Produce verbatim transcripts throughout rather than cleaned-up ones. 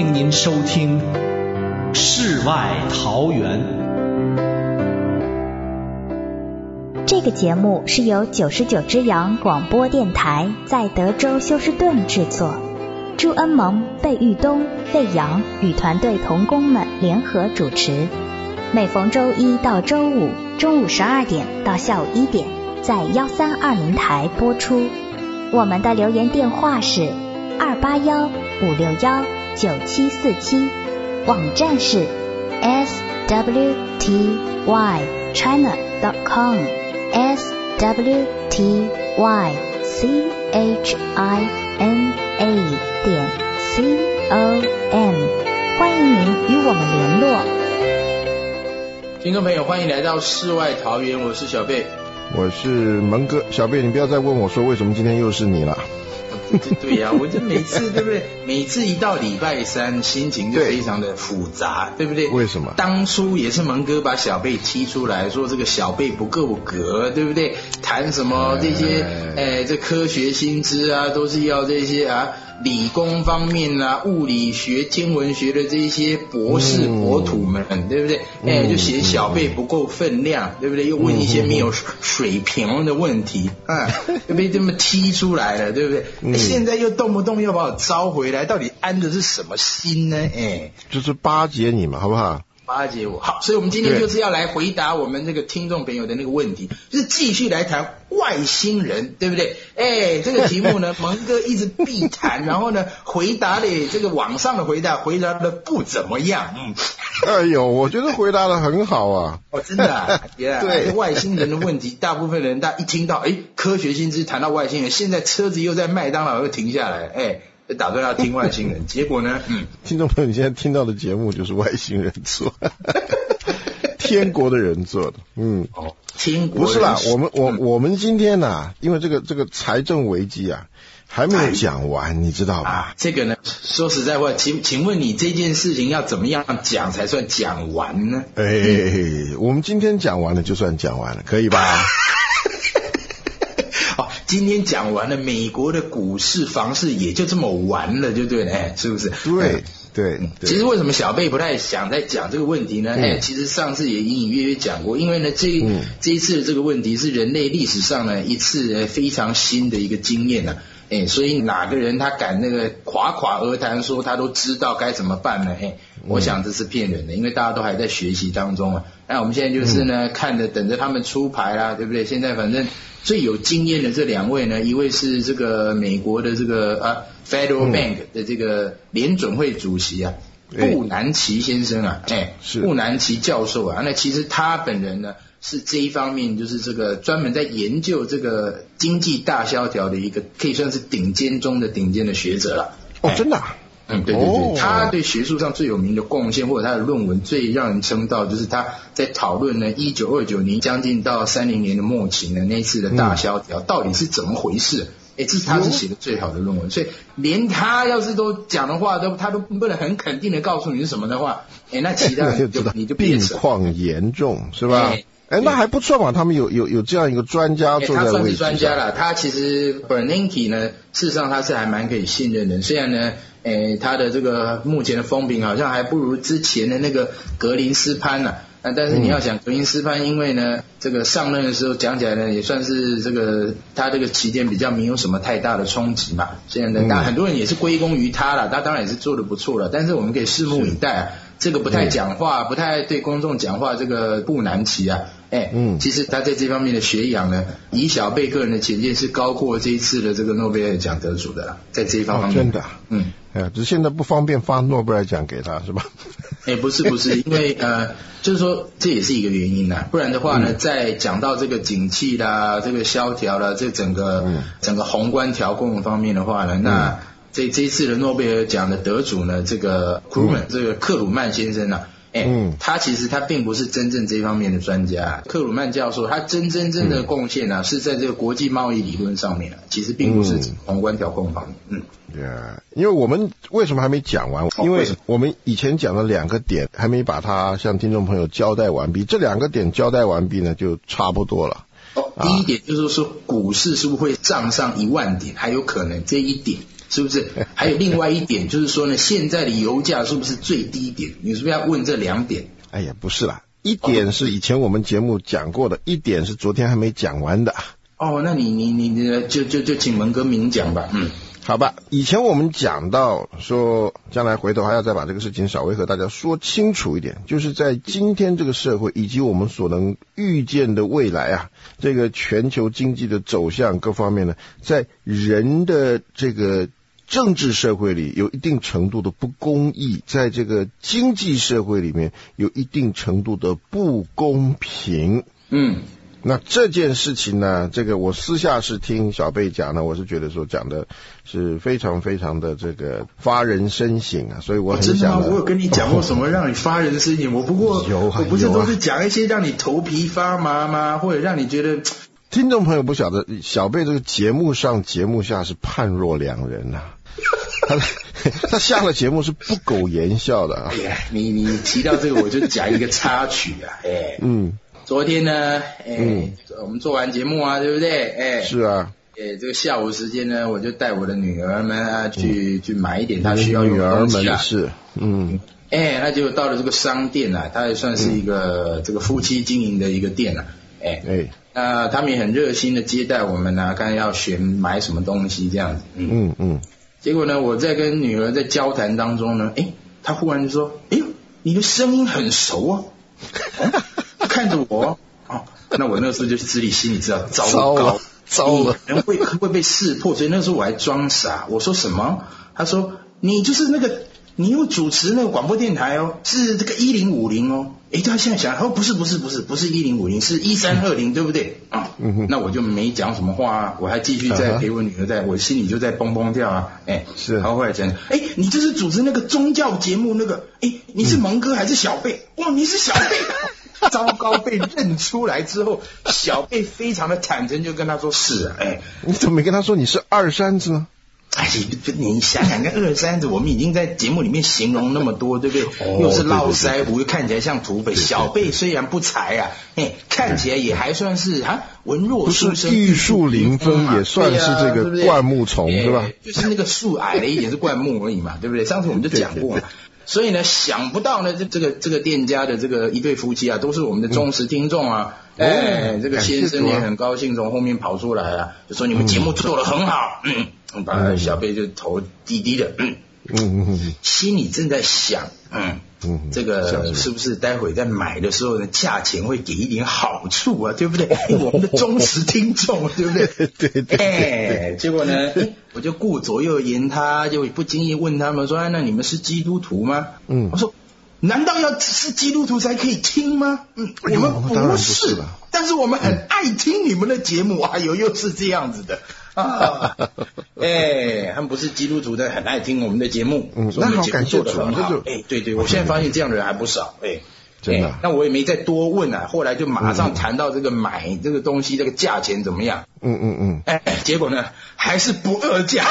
迎您收听世外桃源。 这个节目是由九十九只羊广播电台在德州休斯顿制作，朱恩蒙、贝玉东、魏阳与团队同工们联合主持，每逢周一到周五中午十二点到下午一点在一三二零台播出。我们的留言电话是二八一五六一九七四七，网站是 s w t y china dot com s w t y c h i n a 点 c o m， 欢迎您与我们联络。 听众朋友，欢迎来到世外桃源，我是小贝， 我是蒙哥。小贝，你不要再问我说为什么今天又是你了。 对呀、啊，我就每次对不对？每次一到礼拜三，心情就非常的复杂， 对, 对不对？ 为什么？ 当初也是蒙哥把小贝踢出来，说这个小贝不够格，对不对？谈什么这些，哎，这科学新知啊，都是要这些啊，理工方面啊，物理学、天文学的这些博士博土们，嗯、对不对？哎，就嫌小贝不够分量，嗯、对不对？又问一些没有水平的问题，啊，就被这么踢出来了，对不对？嗯、现在又动不动要把我招回来，到底安的是什么心呢？哎， 就是巴结你嘛，好不好？ 巴结我。好，所以我们今天就是要来回答我们这个听众朋友的那个问题，就是继续来谈外星人，对不对？哎，这个题目呢，蒙哥一直必谈，然后呢，回答的这个网上的回答回答的不怎么样，嗯。 哎呦，我觉得回答的很好啊！ 哦，真的啊，yeah, 对， 外星人的问题，大部分人大一听到，哎，科学新知谈到外星人，现在车子又在麦当劳又停下来，哎。打算要听外星人，结果呢？嗯， 听众朋友，你现在听到的节目就是外星人做，天国的人做的。嗯， 哦，天国不是啦，我们我、嗯、我们今天呐、啊，因为这个这个财政危机啊，还没有讲完，你知道吧？ 啊，这个呢，说实在话，请请问你这件事情要怎么样讲才算讲完呢？ 哎、嗯，我们今天讲完了就算讲完了，可以吧？ 今天讲完了，美国的股市、房市也就这么完了，就对了，哎，是不是？ 对对、嗯。 其实为什么小贝不太想再讲这个问题呢？嗯、哎，其实上次也隐隐约约讲过，因为呢，这、嗯、这一次的这个问题是人类历史上呢一次非常新的一个经验呢、啊。哎，所以哪个人他敢那个夸夸而谈说他都知道该怎么办呢？哎，我想这是骗人的，因为大家都还在学习当中啊。那我们现在就是呢，嗯、看着等着他们出牌啦，对不对？现在反正最有经验的这两位呢，一位是这个美国的这个啊 Federal Bank 的这个联准会主席啊，嗯、布南奇先生啊，哎，是布南奇教授啊。那其实他本人呢，是这一方面就是这个专门在研究这个经济大萧条的一个可以算是顶尖中的顶尖的学者了。 哦，真的、啊？ 嗯，对对对、哦，他对学术上最有名的贡献，或者他的论文最让人称道，就是他在讨论呢一九二九年将近到三零年的末期呢那一次的大萧条、嗯、到底是怎么回事？哎，这是他是写的最好的论文，所以连他要是都讲的话，都他都不能很肯定的告诉你是什么的话，哎，那其他人就你就病况严重是吧？哎哎，那还不错嘛，他们有有有这样一个专家坐在位置上。他算是专家啦，他其实 Bernanke 呢，事实上他是还蛮可以信任的，虽然呢，诶，他的这个目前的风评好像还不如之前的那个格林斯潘呐、啊，那但是你要想、嗯、格林斯潘，因为呢，这个上任的时候讲起来呢，也算是这个他这个期间比较没有什么太大的冲击嘛，虽然呢，但很多人也是归功于他啦，他当然也是做得不错了，但是我们可以拭目以待啊。这个不太讲话、嗯、不太对公众讲话，这个布南奇啊，哎，嗯，其实他在这方面的学养呢，以小贝个人的浅见是高过这一次的这个诺贝尔奖得主的啦，在这一方面、哦、 真的，嗯，哎，只是现在不方便发诺贝尔奖给他是吧？ 哎，不是不是，因为呃，就是说这也是一个原因啦，不然的话呢，嗯、在讲到这个景气啦、这个萧条啦、这整个、嗯、整个宏观调控方面的话呢，那。嗯这这一次的诺贝尔奖的得主呢，这个库曼、嗯，这个克鲁曼先生啊，哎、嗯，他其实他并不是真正这方面的专家。克鲁曼教授他真真正的贡献啊、嗯，是在这个国际贸易理论上面啊，其实并不是宏观调控方面。嗯， 对啊，因为我们为什么还没讲完？因为我们以前讲了两个点，还没把它向听众朋友交代完毕。这两个点交代完毕呢，就差不多了。 哦，第一点就是说股市是不是会涨上一万点，还有可能这一点。 是不是？还有另外一点就是说呢，现在的油价是不是最低点？你是不是要问这两点？ 哎呀，不是啦，一点是以前我们节目讲过的，一点是昨天还没讲完的。 哦，那你你你你就就就请文哥明讲吧。嗯， 好吧，以前我们讲到说，将来回头还要再把这个事情稍微和大家说清楚一点，就是在今天这个社会以及我们所能预见的未来啊，这个全球经济的走向各方面呢，在人的这个政治社会里有一定程度的不公义，在这个经济社会里面有一定程度的不公平。 嗯。 那这件事情呢，这个我私下是听小贝讲呢，我是觉得说讲的是非常非常的这个发人深省啊，所以我很想、哦、真的吗？我有跟你讲过什么让你发人深省？我不过有、啊、我不是都是讲一些让你头皮发麻吗？或者让你觉得听众朋友不晓得，小贝这个节目上节目下是判若两人呐、啊。他他下了节目是不苟言笑的啊。 哎呀，你你提到这个我就讲一个插曲啊，哎， 嗯。 昨天呢，哎、嗯，我们做完节目啊，对不对？哎， 是啊， 哎，这个下午时间呢，我就带我的女儿们啊去、嗯、去买一点她需要用的东西啊。 女儿们是，嗯， 哎，那就到了这个商店啊，它也算是一个、嗯、这个夫妻经营的一个店啊，哎哎，那他们也很热心的接待我们啊，看要选买什么东西这样子，嗯嗯嗯。结果呢，我在跟女儿在交谈当中呢，哎，她忽然就说：“哎呦，你的声音很熟啊。哦”看着我，哦，那我那时候就自己心里知道糟糕， 糟了， 人会会被识破，所以那时候我还装傻。我说什么？他说你就是那个，你又主持那个广播电台哦，是这个一零五零哦。诶，他现在想，哦，不是不是不是不是一零五零，是一三二零，对不对？啊、嗯，那我就没讲什么话啊，我还继续在陪我女儿在，在我心里就在蹦蹦跳啊。哎，是。然后后来讲，哎，你就是主持那个宗教节目那个，哎，你是蒙哥还是小贝？哇，你是小贝。糟糕，被认出来之后，小贝非常的坦诚，就跟他说：“是啊，哎， 你怎么没跟他说你是二三子呢？” 哎，你想想看，二三子我们已经在节目里面形容那么多，对不对？哦、又是络腮胡，又看起来像土匪。小贝虽然不才啊，哎，看起来也还算是啊文弱书生， 玉树临风，也算是这个灌木丛，对吧？ 就是那个树矮了一点是灌木而已嘛，对不对？上次我们就讲过嘛。所以呢，想不到呢，这这个这个店家的这个一对夫妻啊，都是我们的忠实听众啊。嗯、哎，这个先生也很高兴，从后面跑出来啊，就说你们节目做得很好。嗯，嗯把小贝就头低低的，嗯嗯嗯，心里正在想，嗯嗯，这个是不是待会在买的时候呢，价钱会给一点好处啊，对不对？我们的忠实听众，对不对？ 对对对。 哎，结果呢，我就顾左右言他，就不经意问他们说：“哎，那你们是基督徒吗？”嗯，我说：“难道要是基督徒才可以听吗？”嗯，我们不是，但是我们很爱听你们的节目。哎呦，又是这样子的。啊，哎，他们不是基督徒的，很爱听我们的节目，嗯， 那好，感谢主， 这就，哎，对对，我现在发现这样的人还不少，哎， 真的、啊， 那我也没再多问啊，后来就马上谈到这个买这个东西，这个价钱怎么样？ 嗯嗯嗯， 哎，结果呢，还是不二价，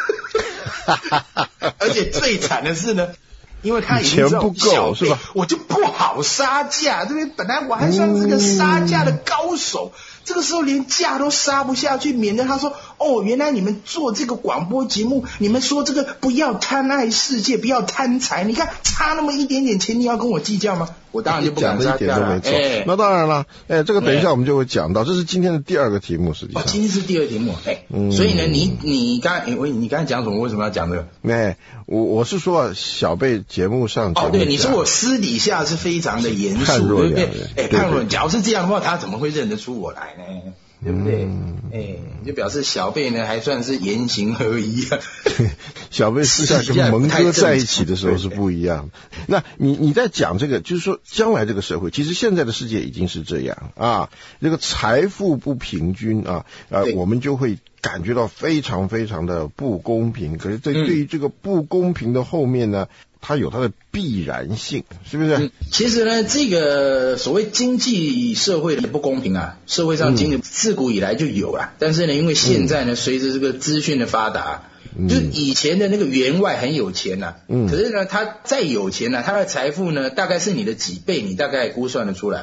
而且最惨的是呢。因为他已经知道钱不够是吧？ 我就不好杀价，对不对？本来我还算是个杀价的高手，嗯、这个时候连价都杀不下去，免得他说：“哦，原来你们做这个广播节目，你们说这个不要贪爱世界，不要贪财，你看差那么一点点钱，你要跟我计较吗？”我当然就不敢杀价了。 哎，那当然了，哎，这个等一下我们就会讲到，这是今天的第二个题目，实际上。 哦，今天是第二题目，哎，嗯、所以呢，你你刚哎，我你刚才讲什么？为什么要讲这个？ 哎，我我是说小贝节目上节目哦，对，你说我私底下是非常的严肃，对不对？哎，判若假如是这样的话，他怎么会认得出我来呢？对不对？嗯、哎，就表示小贝呢还算是言行合一啊。 小贝私下跟蒙哥在一起的时候是不一样的。那你你在讲这个，就是说将来这个社会，其实现在的世界已经是这样啊，这个财富不平均啊，呃，我们就会感觉到非常非常的不公平。可是对对于这个不公平的后面呢？它有它的必然性，是不是？嗯、 其实呢，这个所谓经济社会的不公平啊，社会上经济自古以来就有啊。嗯、但是呢，因为现在呢，随着这个资讯的发达，嗯、就是以前的那个员外很有钱呐、啊，嗯，可是呢，他再有钱呢、啊，他的财富呢，大概是你的几倍，你大概估算得出来。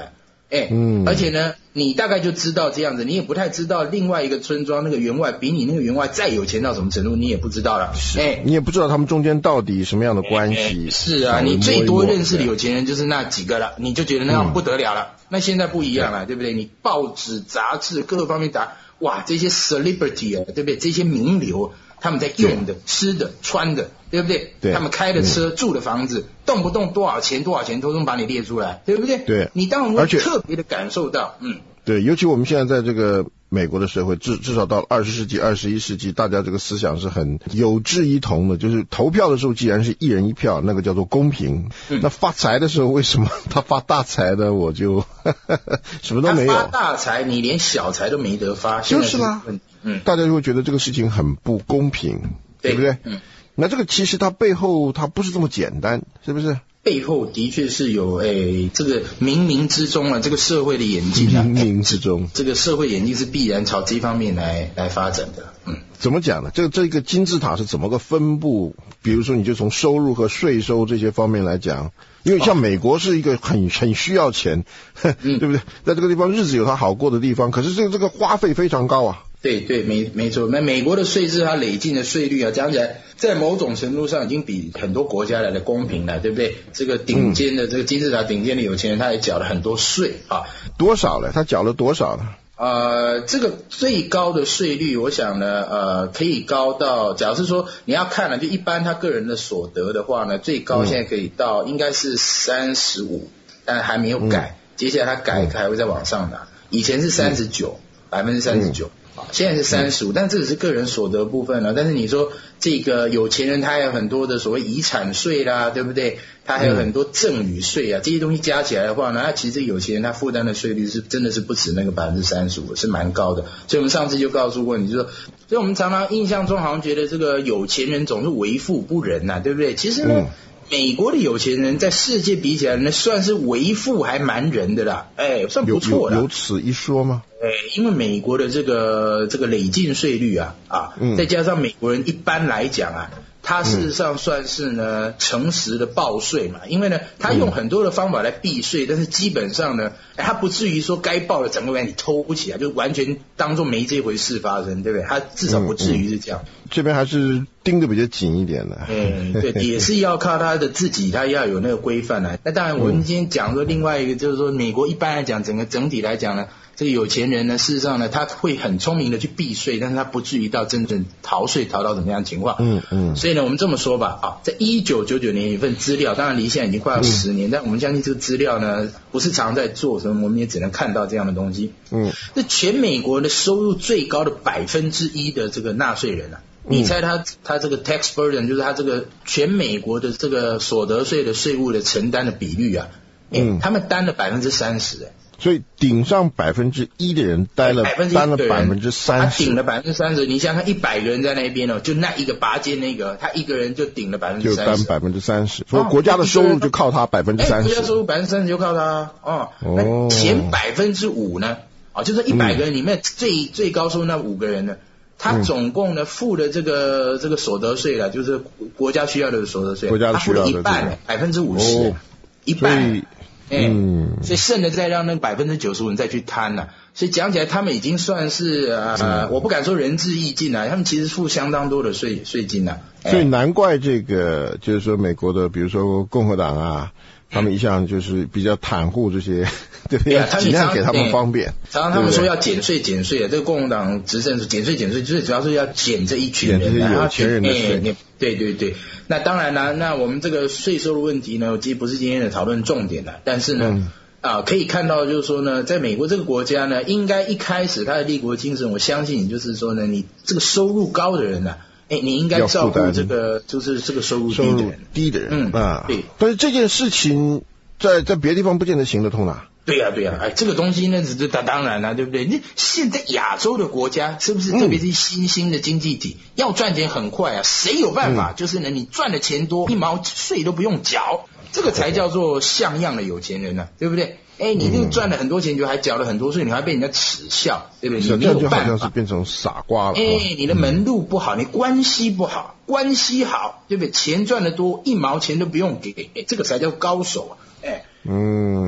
哎，嗯，而且呢，你大概就知道这样子，你也不太知道另外一个村庄那个员外比你那个员外再有钱到什么程度，你也不知道了。 哎，你也不知道他们中间到底什么样的关系。 是啊，你最多认识的有钱人就是那几个了，你就觉得那样不得了了。嗯、那现在不一样了，对不对？你报纸、杂志各个方面打，哇，这些 celebrity 啊，对不对？这些名流。他们在用的、吃的、穿的，对不对？ 对。 他们开的车、嗯、住的房子，动不动多少钱、多少钱，通通把你列出来，对不对？ 对。 你当然会特别的感受到，嗯。 对，尤其我们现在在这个美国的社会，至至少到二十世纪、二十一世纪，大家这个思想是很有志一同的。就是投票的时候，既然是一人一票，那个叫做公平。嗯、那发财的时候，为什么他发大财的我就呵呵什么都没有？ 他发大财，你连小财都没得发， 就是啦。嗯，大家就会觉得这个事情很不公平，对, 对不对？嗯，那这个其实它背后它不是这么简单，是不是？ 背后的确是有诶，这个冥冥之中啊，这个社会的演进啊， 冥冥之中， 这个社会演进是必然朝这方面来来发展的。嗯， 怎么讲呢？这个这个金字塔是怎么个分布？比如说，你就从收入和税收这些方面来讲，因为像美国是一个很很需要钱，嗯、对不对？在这个地方日子有它好过的地方，可是这个这个花费非常高啊。 对对，没没错。那美国的税制，它累进的税率啊，讲起来，在某种程度上已经比很多国家来的公平了，对不对？这个顶尖的、嗯、这个金字塔顶尖的有钱人，他也缴了很多税啊。 多少了？他缴了多少呢？ 呃，这个最高的税率，我想呢，呃，可以高到，假如是说你要看了，就一般他个人的所得的话呢，最高现在可以到、嗯、应该是三十五，但还没有改，嗯、接下来他改还会再往上拿。以前是三十九，百分之三十九。现在是三十五，但这只是个人所得部分了。但是你说这个有钱人他还有很多的所谓遗产税啦，对不对？他还有很多赠与税啊，这些东西加起来的话呢，那其实有钱人他负担的税率是真的是不止那个百分之三十五，是蛮高的。所以我们上次就告诉过你，就说，所以我们常常印象中好像觉得这个有钱人总是为富不仁呐、啊，对不对？其实呢。嗯美国的有钱人在世界比起来呢，算是为富还蛮仁的啦，哎，算不错的。 有, 有, 有此一说吗？ 哎，因为美国的这个这个累进税率啊啊、嗯，再加上美国人一般来讲啊，他事实上算是呢诚实的报税嘛，因为呢他用很多的方法来避税，但是基本上呢，他不至于说该报的整个给你偷不起来，就完全当作没这回事发生，对不对？他至少不至于是这样。 嗯嗯、这边还是盯得比较紧一点的。 嗯，对，也是要靠他的自己，他要有那个规范来。那当然，我们今天讲说另外一个就是说，美国一般来讲，整个整体来讲呢。这个有钱人呢，事实上呢，他会很聪明的去避税，但是他不至于到真正逃税逃到怎么样的情况。嗯嗯。所以呢，我们这么说吧，啊，在一九九九年有一份资料，当然离现在已经快要十年，嗯、但我们相信这个资料呢，不是常在做什么，我们也只能看到这样的东西。嗯。那全美国的收入最高的百分之一的这个纳税人啊，嗯、你猜他他这个 tax burden 就是他这个全美国的这个所得税的税务的承担的比率啊，嗯，他们担了百分之三十，哎。 所以顶上百分之一的人担了担了百分之三十， 他顶了百分之三十。你想想看，一百个人在那边哦，就那一个拔尖那个，他一个人就顶了百分之三十， 就担百分之三十。所以国家的收入就靠他百分之三十， 国家收入百分之三十就靠他哦。那前百分之五呢？哦，就是一百个人里面最、嗯、最高收入那五个人呢，他总共呢付的这个这个所得税了，就是国家需要的所得税， 国家需要的他付了一半，百分之五十，一半。哎、嗯，所以剩的再让那百分之九十五人再去摊了、啊，所以讲起来他们已经算是呃、嗯，我不敢说仁至义尽了，他们其实付相当多的税税金了、啊。 所以难怪这个就是说美国的，比如说共和党啊，他们一向就是比较袒护这些，对不对？要尽量给他们方便。 常常他们说要减税减税，这个共和党执政是减税减税，就是主要是要减这一群人， 然后有钱人的税。 欸对对对，那当然啦，那我们这个税收的问题呢，其实不是今天的讨论重点了，但是呢，嗯、啊，可以看到就是说呢，在美国这个国家呢，应该一开始它的立国精神，我相信就是说呢，你这个收入高的人呢、啊，哎，你应该照顾这个就是这个收入低的人， 低的人，嗯啊，对，但是这件事情在在别的地方不见得行得通啊。 对呀、啊、对呀、啊，哎，这个东西呢，这当然了、啊，对不对？那现在亚洲的国家是不是，特别是新兴的经济体，嗯、要赚钱很快啊？谁有办法？嗯、就是呢，你赚的钱多，一毛税都不用缴，这个才叫做像样的有钱人呢、啊，对不对？哎，你这个赚了很多钱，就还缴了很多税，你还被人家耻笑，对不对？你没有办法， 好像是变成傻瓜了。 哎，你的门路不好，你关系不好，关系好，对不对？钱赚得多，一毛钱都不用给，哎，这个才叫高手啊！哎。 嗯，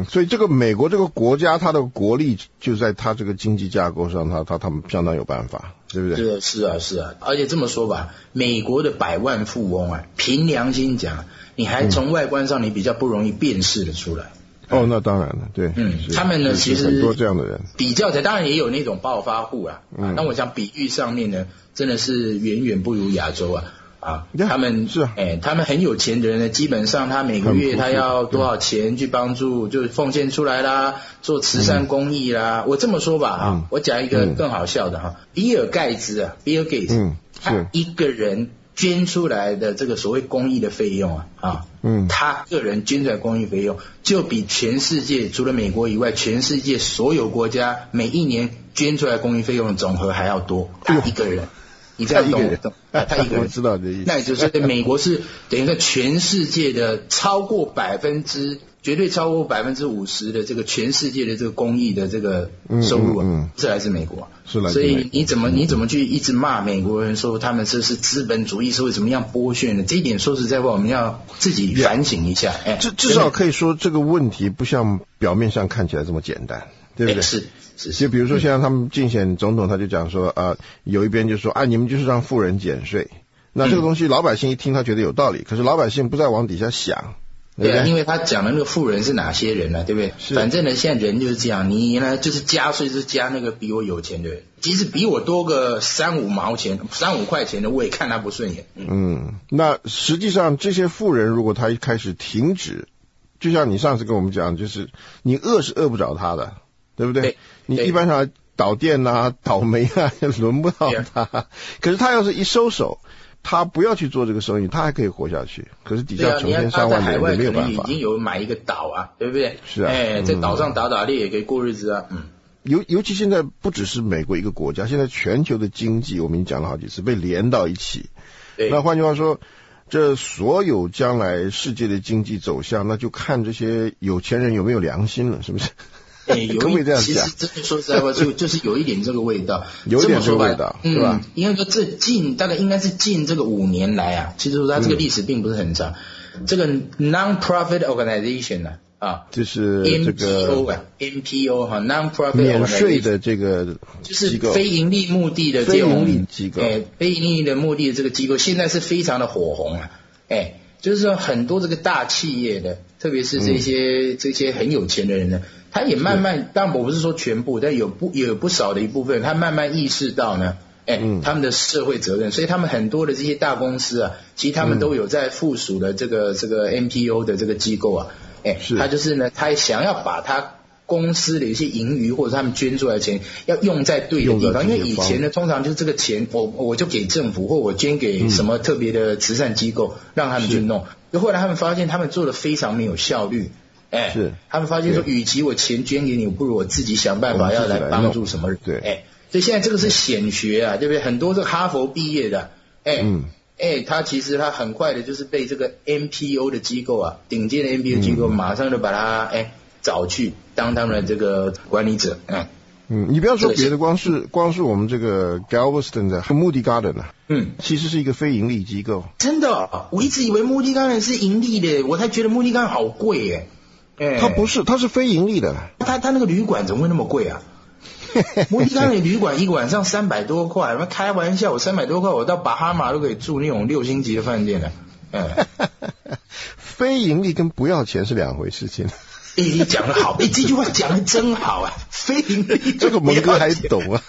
嗯，所以这个美国这个国家，它的国力就在它这个经济架构上，它它他们相当有办法，对不对？ 是是啊是啊，而且这么说吧，美国的百万富翁啊，凭良心讲，你还从外观上你比较不容易辨识的出来。 嗯、哦，那当然了，对， 嗯，他们呢其实很多这样的人， 比较起来，当然也有那种暴发户啊， 嗯， 那我想比喻上面呢，真的是远远不如亚洲啊。啊，他们是啊， 哎，他们很有钱的人呢，基本上他每个月他要多少钱去帮助，就奉献出来啦，做慈善公益啦。嗯、我这么说吧，啊，嗯、我讲一个更好笑的哈，嗯、比尔盖茨啊 ，Bill Gates，嗯，他一个人捐出来的这个所谓公益的费用啊，啊，嗯，他个人捐出来公益费用，就比全世界除了美国以外，全世界所有国家每一年捐出来公益费用的总和还要多，他一个人。你这样懂不懂？他一个人， 我知道这意思。 那也就是美国是等于说全世界的超过百分之绝对超过百分之五十的这个全世界的这个公益的这个收入啊，嗯嗯嗯、是来自美国、啊。 是来自美国。所以你怎么你怎么去一直骂美国人说他们这是资本主义社会怎么样剥削呢？这一点说实在话，我们要自己反省一下。哎， 至至少可以说这个问题不像表面上看起来这么简单，对不对？ 是。 就比如说，现在他们竞选总统，他就讲说啊、呃，有一边就说啊，你们就是让富人减税。那这个东西老百姓一听，他觉得有道理，可是老百姓不再往底下想。对, 对啊，因为他讲的那个富人是哪些人呢、啊？对不对？反正呢，现在人就是这样，你呢就是加税是加那个比我有钱的人，即使比我多个三五毛钱、三五块钱的，我也看他不顺眼。嗯, 嗯，那实际上这些富人如果他一开始停止，就像你上次跟我们讲，就是你饿是饿不着他的。对不对？ 对你一般上倒店啊、倒霉啊，轮不到他。Yeah. 可是他要是一收手，他不要去做这个生意，他还可以活下去。可是底下成千上万的人没有办法。 已经有买一个岛啊，对不对？ 是啊， 哎，在岛上打打猎也可以过日子啊。嗯。 尤尤其现在不只是美国一个国家，现在全球的经济我们已经讲了好几次被连到一起。 对。 那换句话说，这所有将来世界的经济走向，那就看这些有钱人有没有良心了，是不是？ 哎、欸，有一其实真的说实在话，就就是有一点这个味道， 有一点这个味道， 嗯、 是吧？ 应该说这近大概应该是近这个五年来啊，其实说它这个历史并不是很长。嗯、这个 non-profit organization 啊，啊， 就是这个 N P O 啊 ，N P O 哈 ，non-profit 免税的这个就是非盈利目的的这种非盈利机构， 哎、欸，非盈利的目的的这个机构，现在是非常的火红啊，哎、欸。就是说，很多这个大企业的，特别是这些、嗯、这些很有钱的人呢，他也慢慢，当然我不是说全部，但有不也有不少的一部分，他慢慢意识到呢，哎、嗯，他们的社会责任，所以他们很多的这些大公司啊，其实他们都有在附属的这个这个 N P O 的这个机构啊，哎，他就是呢，他想要把他公司的一些盈余或者他们捐出来的钱要用在对的地方，因为以前呢，通常就是这个钱我我就给政府或我捐给什么特别的慈善机构、嗯、让他们去弄，就后来他们发现他们做的非常没有效率，哎，是他们发现说，与其我钱捐给你，不如我自己想办法要来帮助什么人，对，哎，所以现在这个是显学啊，对不对？很多这个哈佛毕业的，哎，嗯。哎，他其实他很快的就是被这个 N P O 的机构啊，顶尖的 N P O 机构马上就把他哎找去当他们的这个管理者，嗯嗯，你不要说别的，光是光是我们这个 Galveston 的 Moody Garden 啊，嗯，其实是一个非盈利机构。 真的，我一直以为 Moody Garden 是盈利的，我才觉得 Moody Garden 好贵耶。 哎，它不是，它是非盈利的。 他他那个旅馆怎么会那么贵啊？摩迪冈的旅馆一个晚上三百多块，开玩笑，我三百多块我到巴哈马都可以住那种六星级的饭店了。嗯， 非盈利跟不要钱是两回事情。 哎、欸，你讲得好，哎、欸，这句话讲得真好啊！非盈利， 这个蒙哥还懂啊，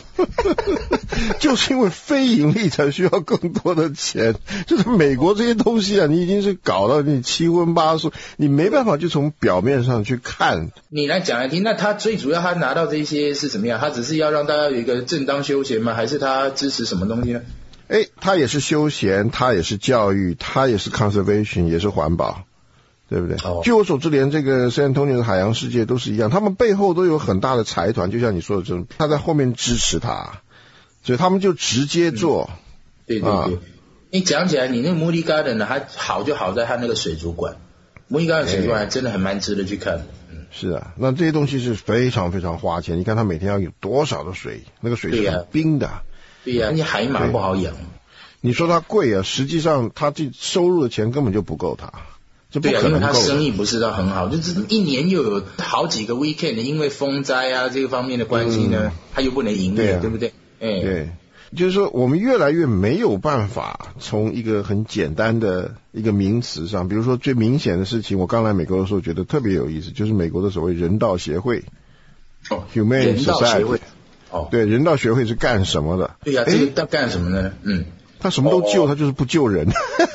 就是因为非盈利才需要更多的钱。就是美国这些东西啊，你已经是搞到你七荤八素，你没办法就从表面上去看。 你来讲来听，那他最主要他拿到这些是怎么样？他只是要让大家有一个正当休闲吗？还是他支持什么东西呢？ 哎，他也是休闲，他也是教育，他也是 conservation， 也是环保。对不对？哦、据我所知，连这个San Antonio的海洋世界都是一样，他们背后都有很大的财团，就像你说的这种，他在后面支持他，所以他们就直接做。 嗯、对对对，啊、你讲起来，你那个 Moody Garden 呢，还好就好在它那个水族馆 ，Moody Garden 水族馆还真的很蛮值得去看的。 嗯，是啊，那这些东西是非常非常花钱，你看它每天要有多少的水，那个水是很冰的。 对呀、啊，而且海马不好养。 你说它贵啊，实际上它这收入的钱根本就不够它。 这不可能够。 对啊，因为他生意不是到很好，就是一年又有好几个 weekend， 因为风灾啊这个方面的关系呢，嗯、他又不能营业，对,、啊、对不对？哎， 对，就是说我们越来越没有办法从一个很简单的一个名词上，比如说最明显的事情，我刚来美国的时候觉得特别有意思，就是美国的所谓人道协会， 哦 ，Humane Society。 哦， 对，人道学会是干什么的？ 对呀、啊，这个要干什么呢？嗯， 他什么都救，哦、他就是不救人。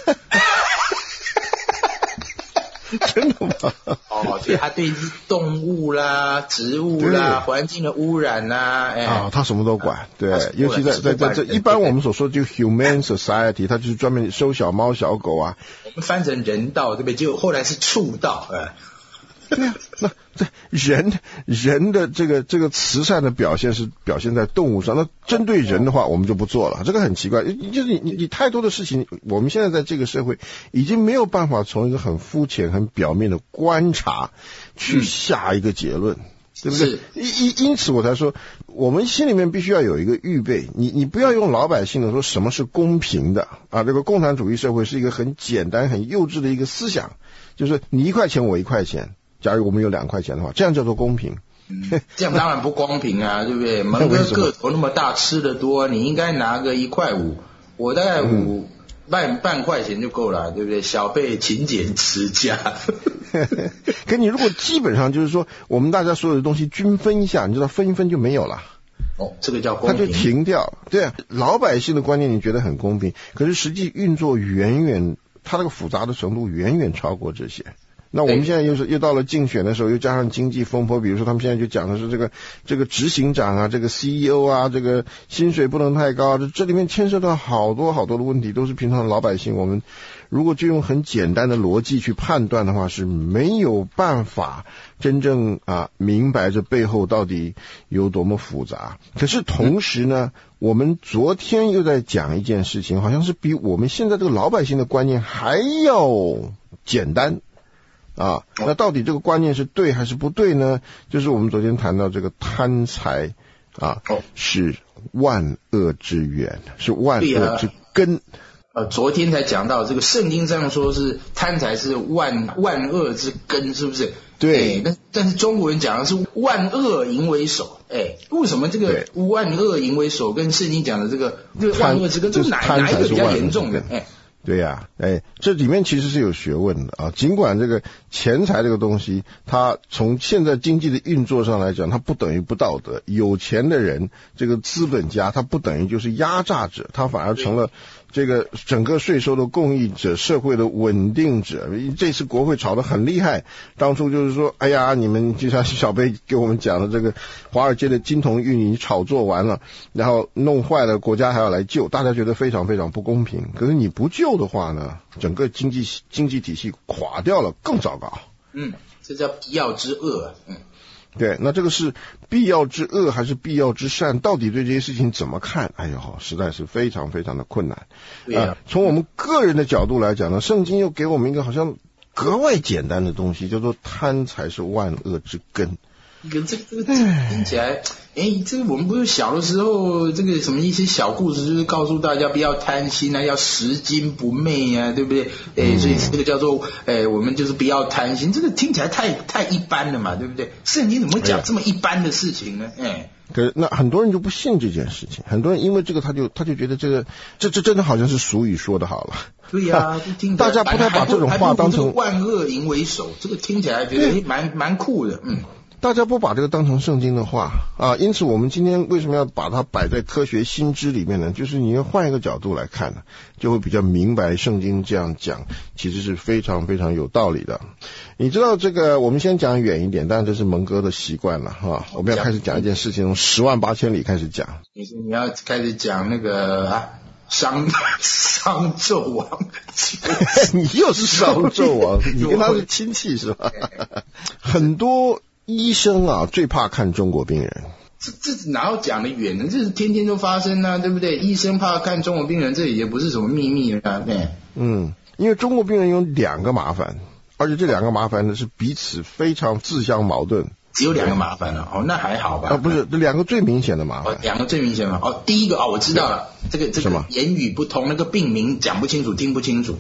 真的吗？ 哦，所以他对动物啦、植物啦、环境的污染啦，哎， 啊，他什么都管。对，尤其在在在这一般我们所说的就 Humane Society， 他就是专门收小猫小狗啊。 我们翻成人道，对不对？结果后来是畜道，哎。 对啊，那这人人的这个这个慈善的表现是表现在动物上，那针对人的话，我们就不做了。这个很奇怪，就是你你你太多的事情，我们现在在这个社会已经没有办法从一个很肤浅、很表面的观察去下一个结论，嗯、对不对？因因此我才说，我们心里面必须要有一个预备。你你不要用老百姓的说什么是公平的啊？这个共产主义社会是一个很简单、很幼稚的一个思想，就是你一块钱我一块钱。假如我们有两块钱的话，这样叫做公平。 嗯、这样当然不公平啊，对不对？蒙哥个头那么大，吃得多，你应该拿个一块五，我大概五、嗯、半半块钱就够了，对不对？小辈勤俭持家。 可你如果基本上就是说，我们大家所有的东西均分一下，你知道分一分就没有了。 哦，这个叫公平。 它就停掉。对啊，老百姓的观念你觉得很公平，可是实际运作远远，它那个复杂的程度远远超过这些。那我们现在又是又到了竞选的时候，又加上经济风波，比如说他们现在就讲的是这个这个执行长啊，这个 C E O 啊，这个薪水不能太高，这这里面牵涉到好多好多的问题，都是平常的老百姓我们如果就用很简单的逻辑去判断的话，是没有办法真正啊明白这背后到底有多么复杂。可是同时呢，我们昨天又在讲一件事情，好像是比我们现在这个老百姓的观念还要简单。啊，那到底这个观念是对还是不对呢？就是我们昨天谈到这个贪财啊，是万恶之源，是万恶之根。 呃，昨天才讲到这个圣经上说是贪财是万万恶之根，是不是？ 对。 但但是中国人讲的是万恶淫为首，哎，为什么这个万恶淫为首跟圣经讲的这个这个万恶之根，这哪哪一个比较严重的？哎。 对呀、啊，哎，这里面其实是有学问的啊。尽管这个钱财这个东西，它从现在经济的运作上来讲，它不等于不道德。有钱的人，这个资本家，他不等于就是压榨者，他反而成了这个整个税收的供应者，社会的稳定者。这次国会吵得很厉害，当初就是说，哎呀，你们就像小贝给我们讲的这个华尔街的金童玉女炒作完了，然后弄坏了，国家还要来救，大家觉得非常非常不公平。可是你不救的话呢，整个经济经济体系垮掉了，更糟糕。 嗯，这叫必要之恶。嗯， 对，那这个是必要之恶还是必要之善？到底对这些事情怎么看？哎呦，实在是非常非常的困难。 对呀、啊呃，从我们个人的角度来讲呢，圣经又给我们一个好像格外简单的东西，叫做贪财是万恶之根。 一个这个这个听起来，哎，这个我们不是小的时候，这个什么一些小故事，就是告诉大家不要贪心啊，要拾金不昧啊，对不对？哎，所以这个叫做，哎，我们就是不要贪心。这个听起来太太一般了嘛，对不对？圣经怎么会讲这么一般的事情呢？哎， 可是那很多人就不信这件事情，很多人因为这个他就他就觉得这个这这真的好像是俗语说的好了。 对呀、啊，就听大家不太把这种话当成万恶淫为首，这个听起来觉得蛮蛮酷的，嗯。 大家不把这个当成圣经的话啊，因此我们今天为什么要把它摆在科学新知里面呢？就是你要换一个角度来看呢，就会比较明白圣经这样讲其实是非常非常有道理的。你知道这个，我们先讲远一点，当然这是蒙哥的习惯了哈。我们要开始讲一件事情，从十万八千里开始讲。 你说你要开始讲那个啊，商商纣王， 你又是商纣王，你跟他是亲戚是吧？很多医生啊，最怕看中国病人。 这这哪有讲的远呢？这是天天都发生啊，对不对？医生怕看中国病人，这也不是什么秘密啊，对。 嗯，因为中国病人有两个麻烦，而且这两个麻烦呢是彼此非常自相矛盾。 只有两个麻烦了、啊、哦，那还好吧？ 啊，不是，这两个最明显的麻烦。 哦，两个最明显的哦，第一个哦，我知道了，这个这个言语不通，那个病名讲不清楚，听不清楚。哎，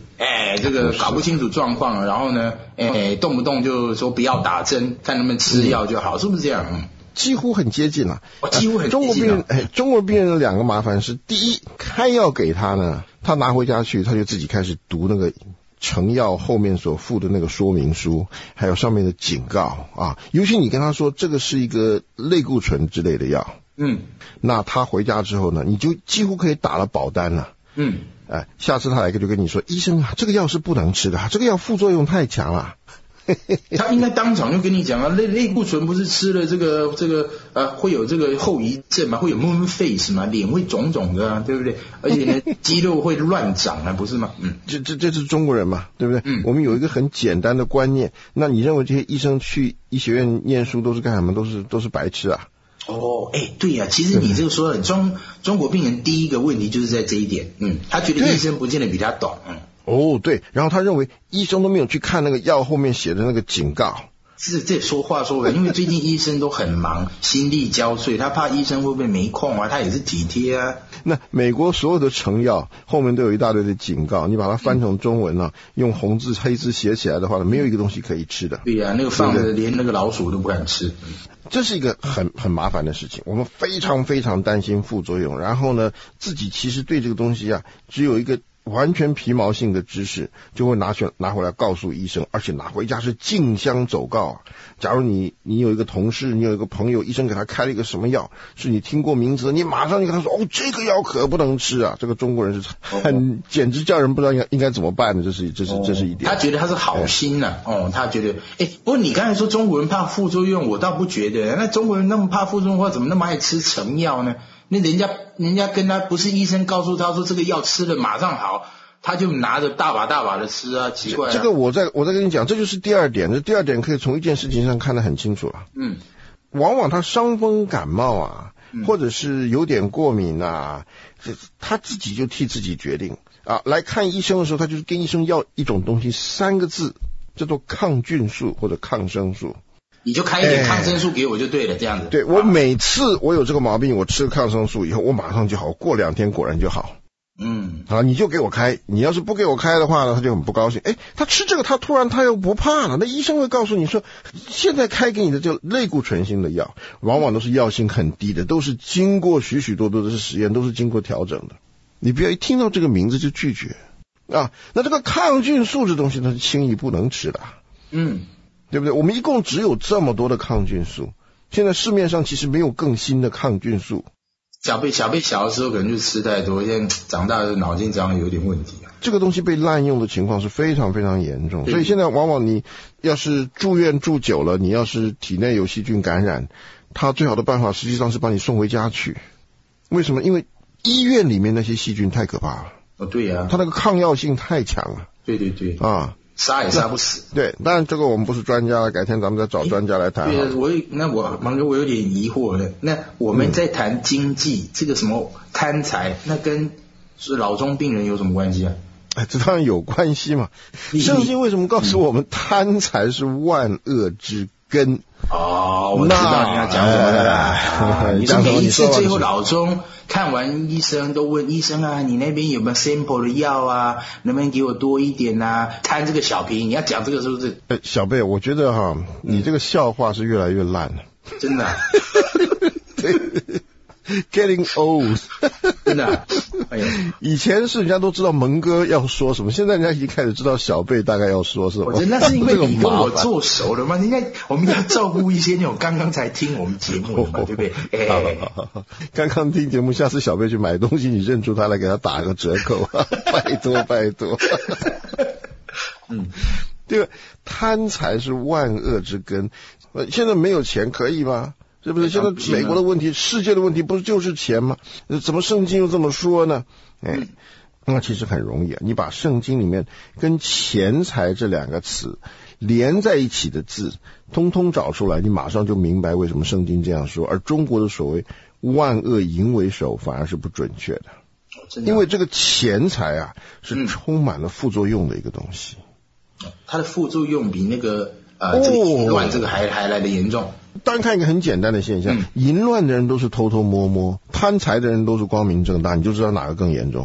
哎，这个搞不清楚状况，然后呢，哎，动不动就说不要打针，看能不能吃药就好，是不是这样？嗯， 几乎很接近了， 哦，几乎很接近了。 中国病人，哎，中国病人有两个麻烦是：第一，开药给他呢，他拿回家去，他就自己开始读那个成药后面所附的那个说明书，还有上面的警告啊。尤其你跟他说这个是一个类固醇之类的药，嗯，那他回家之后呢，你就几乎可以打了保单了，嗯，哎，下次他来就跟你说，医生啊，这个药是不能吃的，这个药副作用太强了。 他应该当场就跟你讲啊，类类固醇不是吃了这个这个呃会有这个后遗症嘛，会有 moon face 嘛，脸会肿肿的啊，对不对？而且呢，肌肉会乱长啊，不是吗？嗯， 这这这是中国人嘛，对不对？嗯，我们有一个很简单的观念，那你认为这些医生去医学院念书都是干什么？都是都是白痴啊？ 哦，哎，对呀、啊，其实你这个说的中中国病人第一个问题就是在这一点，嗯，他觉得医生不见得比他懂，嗯。 哦，对，然后他认为医生都没有去看那个药后面写的那个警告。 是，这说话说回来，因为最近医生都很忙，心力交瘁，他怕医生会不会没空啊，他也是体贴啊。 那美国所有的成药后面都有一大堆的警告，你把它翻成中文呢、啊，用红字黑字写起来的话呢，没有一个东西可以吃的。 对呀、啊，那个放着连那个老鼠都不敢吃。 这是一个很很麻烦的事情，我们非常非常担心副作用，然后呢，自己其实对这个东西啊，只有一个完全皮毛性的知识，就会拿去拿回来告诉医生，而且拿回家是竞相走告啊。假如你你有一个同事，你有一个朋友，医生给他开了一个什么药，是你听过名字，你马上就跟他说，哦，这个药可不能吃啊。这个中国人是很、哦、简直叫人不知道应该应该怎么办的，这是这是、哦、这是一点。 他觉得他是好心呐、啊，哦，他觉得，哎，不过你刚才说中国人怕副作用，我倒不觉得。那中国人那么怕副作用的话，怎么那么爱吃成药呢？那人家人家跟他不是医生告诉他说这个药吃了马上好，他就拿着大把大把的吃啊，奇怪、啊。 这个我在我在跟你讲，这就是第二点。这第二点可以从一件事情上看得很清楚了。嗯，往往他伤风感冒啊，嗯、或者是有点过敏啊，他自己就替自己决定啊。来看医生的时候，他就是跟医生要一种东西，三个字叫做抗菌素或者抗生素。 你就开一点抗生素给我就对了，这样子。 对，我每次我有这个毛病，我吃了抗生素以后，我马上就好，过两天果然就好。嗯，好，你就给我开，你要是不给我开的话呢，他就很不高兴。哎，他吃这个，他突然他又不怕了，那医生会告诉你说，现在开给你的这个类固醇性的药，往往都是药性很低的，都是经过许许多多的实验，都是经过调整的。你不要一听到这个名字就拒绝啊。那这个抗菌素这东西，它是轻易不能吃的。嗯。对不对？我们一共只有这么多的抗菌素，现在市面上其实没有更新的抗菌素。 小贝小贝小的时候可能就吃太多，现在长大的脑筋长得有点问题啊。 这个东西被滥用的情况是非常非常严重，所以现在往往你要是住院住久了，你要是体内有细菌感染，他最好的办法实际上是把你送回家去。为什么？因为医院里面那些细菌太可怕了。 哦，对呀、啊， 它那个抗药性太强了。 对对对。 啊。 杀也杀不死。 对，当然这个我们不是专家了，改天咱们再找专家来谈。 对，我那我芒哥我有点疑惑了。那我们在谈经济，嗯、这个什么贪财，那跟是老中病人有什么关系啊？ 哎，这当然有关系嘛。圣经为什么告诉我们贪财是万恶之根？ 哦，我知道你要讲什么了。啊、你说每一次最后老中看完医生都问医生啊，你那边有没有 sample 的药啊？能不能给我多一点啊？贪这个小便宜，你要讲这个是不是？ 呃，小贝，我觉得哈，你这个笑话是越来越烂了。 真的、啊。 对。Getting old， 真的、啊。哎呀，以前是人家都知道蒙哥要说什么，现在人家已经开始知道小贝大概要说什么。 我觉得那是因为你跟我做熟了嘛，应该我们要照顾一些那种刚刚才听我们节目的嘛，对不对？哎、 好好好好，刚刚听节目，下次小贝去买东西，你认出他来，给他打个折扣，拜托拜托。嗯，对吧？贪财是万恶之根。呃，现在没有钱可以吗？是不是？现在美国的问题，世界的问题不是就是钱吗？怎么圣经又这么说呢？哎，那其实很容易啊，你把圣经里面跟钱财这两个词连在一起的字通通找出来，你马上就明白为什么圣经这样说，而中国的所谓万恶淫为首反而是不准确的。因为这个钱财啊是充满了副作用的一个东西。 它的副作用比那个呃这个淫乱这个还还来得严重。 单看一个很简单的现象，淫、嗯、乱的人都是偷偷摸摸，贪财的人都是光明正大，你就知道哪个更严重。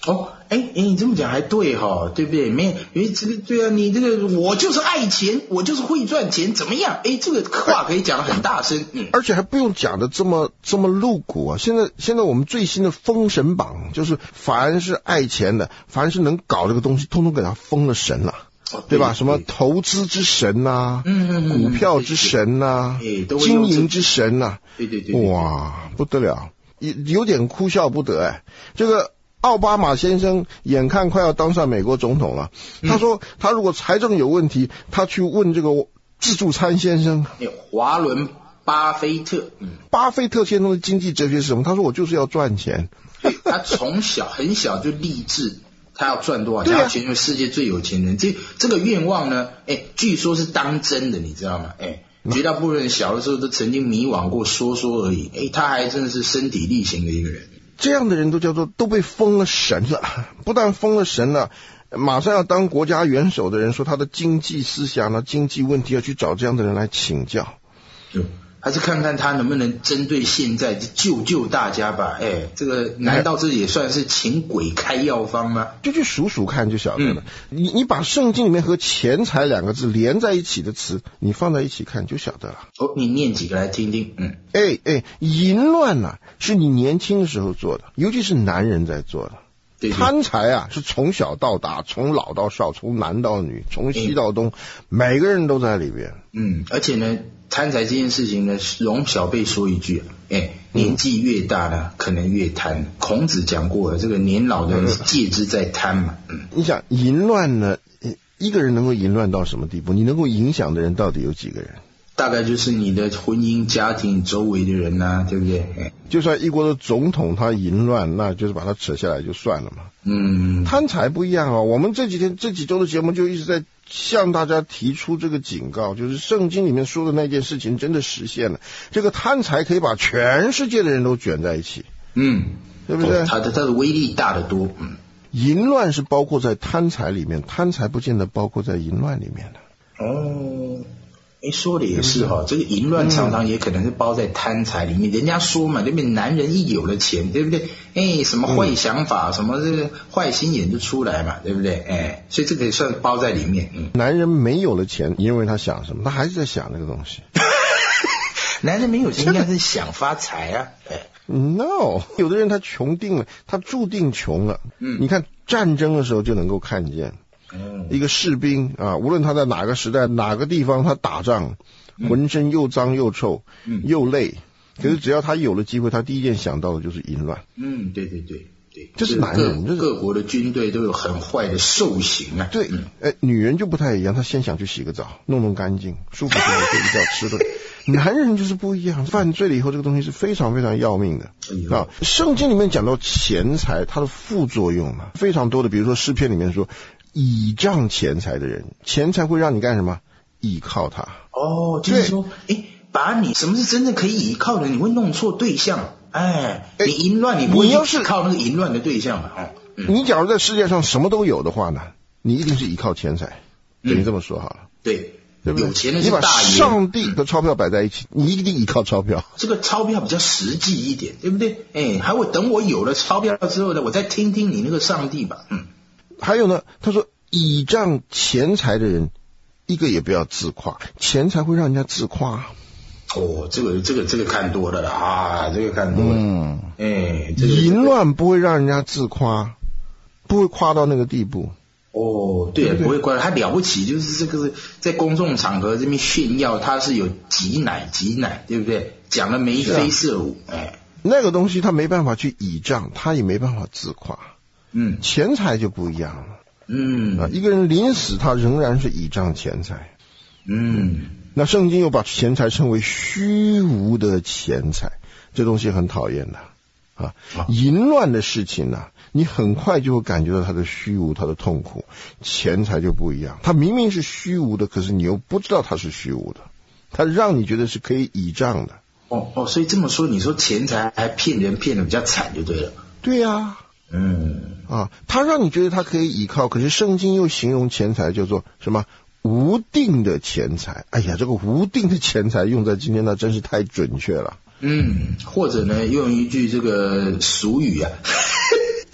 哦，哎哎，你这么讲还对哈、哦，对不对？没有，因为这个对啊，你这个我就是爱钱，我就是会赚钱，怎么样？哎，这个话可以讲得很大声，嗯， 而且还不用讲的这么这么露骨啊！现在现在我们最新的封神榜，就是凡是爱钱的，凡是能搞这个东西，通通给他封了神了。哦、对吧？对什么投资之神呐、啊，嗯嗯嗯，股票之神呐、啊，经营之神呐、啊， 对对 对, 对， 哇，不得了，有有点哭笑不得哎。这个奥巴马先生眼看快要当上美国总统了，嗯、他说他如果财政有问题，他去问这个自助餐先生， 华伦巴菲特，嗯， 巴菲特先生的经济哲学是什么？他说我就是要赚钱， 他从小很小就立志。他要赚多少钱？他要成为世界最有钱人。这这个愿望呢，哎，据说是当真的，你知道吗？哎，绝大部分人小的时候都曾经迷惘过，说说而已。哎，他还真的是身体力行的一个人。 这样的人都叫做都被封了神了，不但封了神了，马上要当国家元首的人说他的经济思想呢、经济问题要去找这样的人来请教。 嗯，还是看看他能不能针对现在救救大家吧。哎，这个难道这也算是请鬼开药方吗？ 就去数数看就晓得了。嗯、你你把圣经里面和钱财两个字连在一起的词，你放在一起看就晓得了。 哦，你念几个来听听。嗯， 哎哎，淫乱啊，是你年轻的时候做的，尤其是男人在做的。 对对， 贪财啊，是从小到大，从老到少，从男到女，从西到东，嗯、每个人都在里边。 嗯，而且呢，贪财这件事情呢，容小辈说一句，哎，年纪越大呢，嗯、可能越贪。孔子讲过了，这个年老的人戒之在贪嘛。嗯， 你想淫乱呢，一个人能够淫乱到什么地步？你能够影响的人到底有几个人？ 大概就是你的婚姻家庭周围的人呐、啊，对不对？ 就算一国的总统他淫乱，那就是把他扯下来就算了嘛。 嗯， 贪财不一样啊。我们这几天这几周的节目就一直在向大家提出这个警告，就是圣经里面说的那件事情真的实现了。这个贪财可以把全世界的人都卷在一起。 嗯， 对不对？ 它的它的威力大得多。嗯， 淫乱是包括在贪财里面，贪财不见得包括在淫乱里面的。 哦。哎，说的也是哈，这个淫乱常常也可能是包在贪财里面。人家说嘛，那边男人一有了钱，对不对？哎，什么坏想法，嗯、什么这个坏心眼就出来嘛，对不对？哎，所以这个也算包在里面。嗯， 男人没有了钱，你认为他想什么？他还是在想那个东西。 男人没有钱，应该是想发财啊。哎 ，no， 有的人他穷定了，他注定穷了。嗯，你看战争的时候就能够看见。一个士兵啊，无论他在哪个时代哪个地方他打仗，浑身又脏又臭、嗯、又累，可是只要他有了机会，他第一件想到的就是淫乱。 嗯，对对对对， 这是男人， 各各国的军队都有很坏的兽行啊。 对，嗯、哎，女人就不太一样，她先想去洗个澡，弄弄干净，舒服舒服睡一觉吃顿。男人就是不一样，犯罪了以后，这个东西是非常非常要命的、哎、啊。圣经里面讲到钱财，它的副作用啊非常多的，比如说诗篇里面说。倚仗钱财的人，钱财会让你干什么？倚靠他。哦， 就是说，哎，把你什么是真正可以倚靠的？你会弄错对象。哎，你淫乱，你不会去倚靠那个淫乱的对象嘛？ 嗯、你假如在世界上什么都有的话呢，你一定是依靠钱财。嗯、你这么说好了。 对， 对不对？ 有钱的是大爷。 你把上帝和钞票摆在一起，嗯、你一定依靠钞票。 这个钞票比较实际一点，对不对？哎，还会等我有了钞票之后呢，我再听听你那个上帝吧。嗯。 还有呢，他说倚仗钱财的人，一个也不要自夸，钱财会让人家自夸。 哦，这个这个这个看多了啦啊，这个看多了。嗯，哎，这个、 淫乱不会让人家自夸，不会夸到那个地步。 哦，对，对对不会夸，他了不起，就是这个在公众场合这边炫耀，他是有挤奶挤奶，对不对？讲了眉飞色舞，啊、哎， 那个东西他没办法去倚仗，他也没办法自夸。 嗯， 钱财就不一样了。 嗯啊，一个人临死他仍然是倚仗钱财。 嗯， 那圣经又把钱财称为虚无的钱财，这东西很讨厌的啊。淫乱的事情呢、啊，你很快就会感觉到它的虚无，它的痛苦。钱财就不一样，它明明是虚无的，可是你又不知道它是虚无的，它让你觉得是可以倚仗的。 哦哦，所以这么说，你说钱财还骗人骗得比较惨就对了。 对呀、啊。 嗯啊，他让你觉得他可以倚靠，可是圣经又形容钱财叫做什么？无定的钱财。哎呀，这个无定的钱财用在今天那真是太准确了。 嗯，或者呢，用一句这个俗语啊，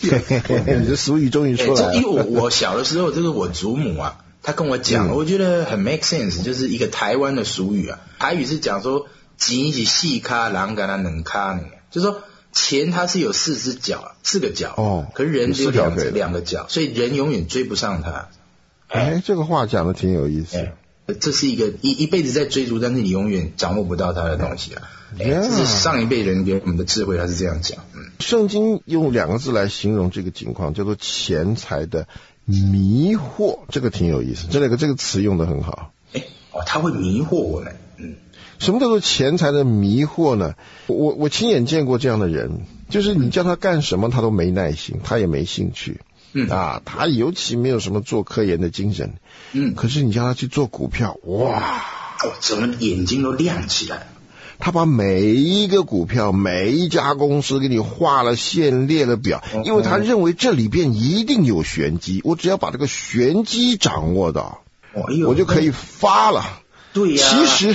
你这俗语终于出来了。 因为我我小的时候，这个我祖母啊，她跟我讲，嗯、我觉得很 make sense， 就是一个台湾的俗语啊。台语是讲说，钱是四卡，人跟他两卡呢，就是说钱它是有四只脚，四个脚，哦，可是人只有两个两个脚，所以人永远追不上他。 哎，这个话讲的挺有意思。 这是一个一一辈子在追逐，但是你永远掌握不到他的东西啊。Yeah. 这是上一辈人给我们的智慧，他是这样讲。嗯， 圣经用两个字来形容这个情况，叫做钱财的迷惑，这个挺有意思。这两个这个词用得很好。 哎，哦，他会迷惑我们。嗯， 什么叫做钱财的迷惑呢？我我亲眼见过这样的人，就是你叫他干什么，他都没耐心，他也没兴趣。嗯啊，他尤其没有什么做科研的精神。嗯，可是你叫他去做股票，哇， 哦，整个眼睛都亮起来。 他把每一个股票、每一家公司给你画了线、列了表，因为他认为这里边一定有玄机，我只要把这个玄机掌握到，我就可以发了。 对呀， 其实，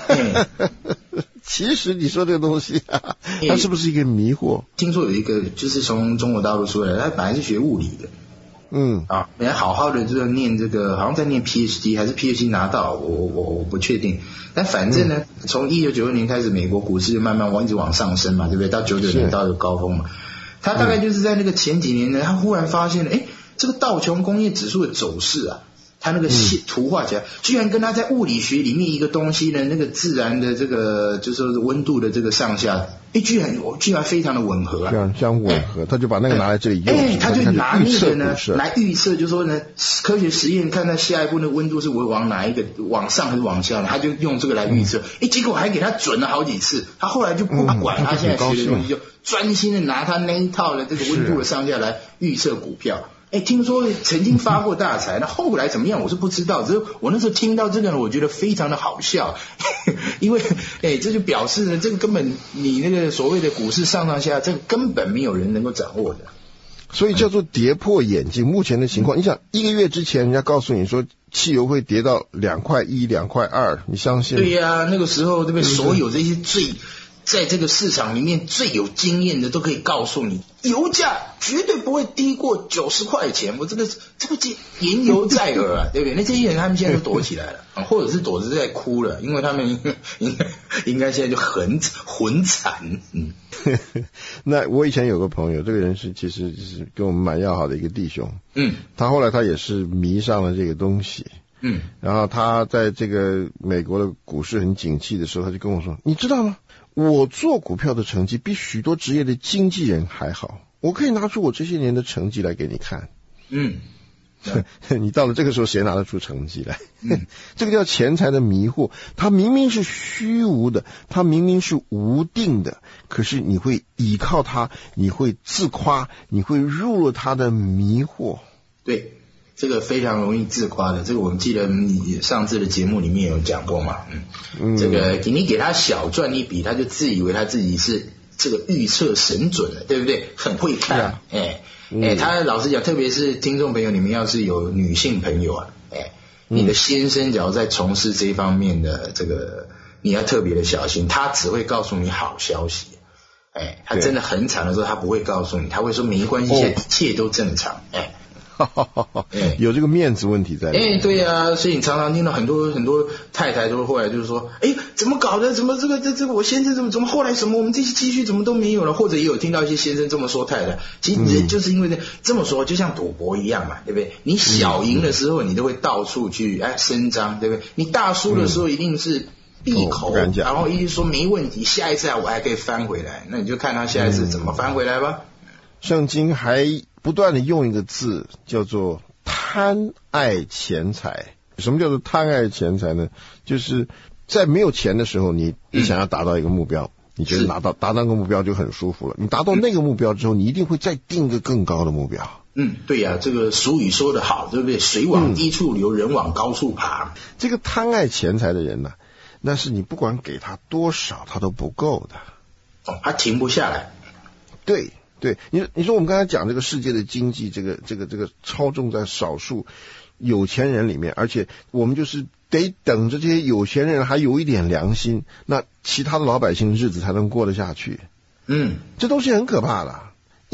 其实你说这个东西啊，它是不是一个迷惑？ 听说有一个就是从中国大陆出来的，他本来是学物理的。嗯啊，本来好好的就念这个，好像在念 P H D 还是 P H D 拿到，我我我不确定。但反正呢，从一九九六年开始，美国股市就慢慢往一直往上升嘛，对不对？到九九年到一个高峰嘛。他大概就是在那个前几年呢，他忽然发现了，哎，这个道琼工业指数的走势啊，他那个图画起来，居然跟他在物理学里面一个东西呢，那个自然的这个就是温度的这个上下，哎，居然居然非常的吻合啊， 这样相吻合，他就把那个拿来这里用， 哎，他就拿那个呢来预测，就说呢，科学实验看他下一步那个温度是往哪一个往上还是往下呢，他就用这个来预测，哎，结果还给他准了好几次，他后来就不管他现在学的东西，就专心的拿他那一套的这个温度的上下来预测股票。哎，听说曾经发过大财，那后来怎么样我是不知道，只是我那时候听到这个呢，我觉得非常的好笑，因为哎，这就表示呢，这个根本你那个所谓的股市上上下，这个根本没有人能够掌握的， 所以叫做跌破眼镜。目前的情况，你想一个月之前人家告诉你说汽油会跌到两块一、两块二，你相信？ 对呀、啊，那个时候对不对？所有这些最在这个市场里面最有经验的都可以告诉你，油价绝对不会低过九十块钱。我这个这个言犹在耳啊，对不对？那这些人他们现在都躲起来了，或者是躲着在哭了，因为他们应该应该现在就很很惨。嗯， 那我以前有个朋友，这个人是其实是跟我们蛮要好的一个弟兄。嗯，他后来他也是迷上了这个东西。嗯，然后他在这个美国的股市很景气的时候，他就跟我说：“你知道吗？我做股票的成绩比许多职业的经纪人还好，我可以拿出我这些年的成绩来给你看。”嗯，你到了这个时候，谁拿得出成绩来？嗯、这个叫钱财的迷惑，它明明是虚无的，它明明是无定的，可是你会倚靠它，你会自夸，你会入了它的迷惑。 对。这个非常容易自夸的，这个我们记得你上次的节目里面有讲过嘛，嗯，嗯这个你给他小赚一笔，他就自以为他自己是这个预测神准了，对不对？很会看，哎、啊，哎、欸，他老实讲，特别是听众朋友，你们要是有女性朋友啊，哎、欸，你的先生假如在从事这一方面的这个，你要特别的小心，他只会告诉你好消息，哎、欸，他真的很惨的时候，他不会告诉你，他会说没关系，现在一切都正常，哎、欸。 有这个面子问题在。 哎，对呀、啊，所以你常常听到很多很多太太都后来就是说，哎，怎么搞的？怎么这个这这个我先生怎么怎么后来什么我们这些积蓄怎么都没有了？或者也有听到一些先生这么说太太，其实人就是因为这、嗯、这么说，就像赌博一样嘛，对不对？你小赢的时候，你都会到处去哎声张，对不对？你大输的时候一定是闭口，嗯哦、然后一直说没问题，下一次啊我还可以翻回来，那你就看他下一次怎么翻回来吧。 圣经还不断的用一个字叫做贪爱钱财。什么叫做贪爱钱财呢？就是在没有钱的时候，你你想要达到一个目标，嗯、你觉得达到达到那个目标就很舒服了。你达到那个目标之后，你一定会再定一个更高的目标。 嗯，对呀、啊，这个俗语说得好，对不对？水往低处流，嗯、人往高处爬。 这个贪爱钱财的人呢、啊，那是你不管给他多少，他都不够的。 哦，他停不下来。 对。对你，你说我们刚才讲这个世界的经济，这个这个这个操纵在少数有钱人里面，而且我们就是得等着这些有钱人还有一点良心，那其他的老百姓日子才能过得下去。嗯，这东西很可怕的，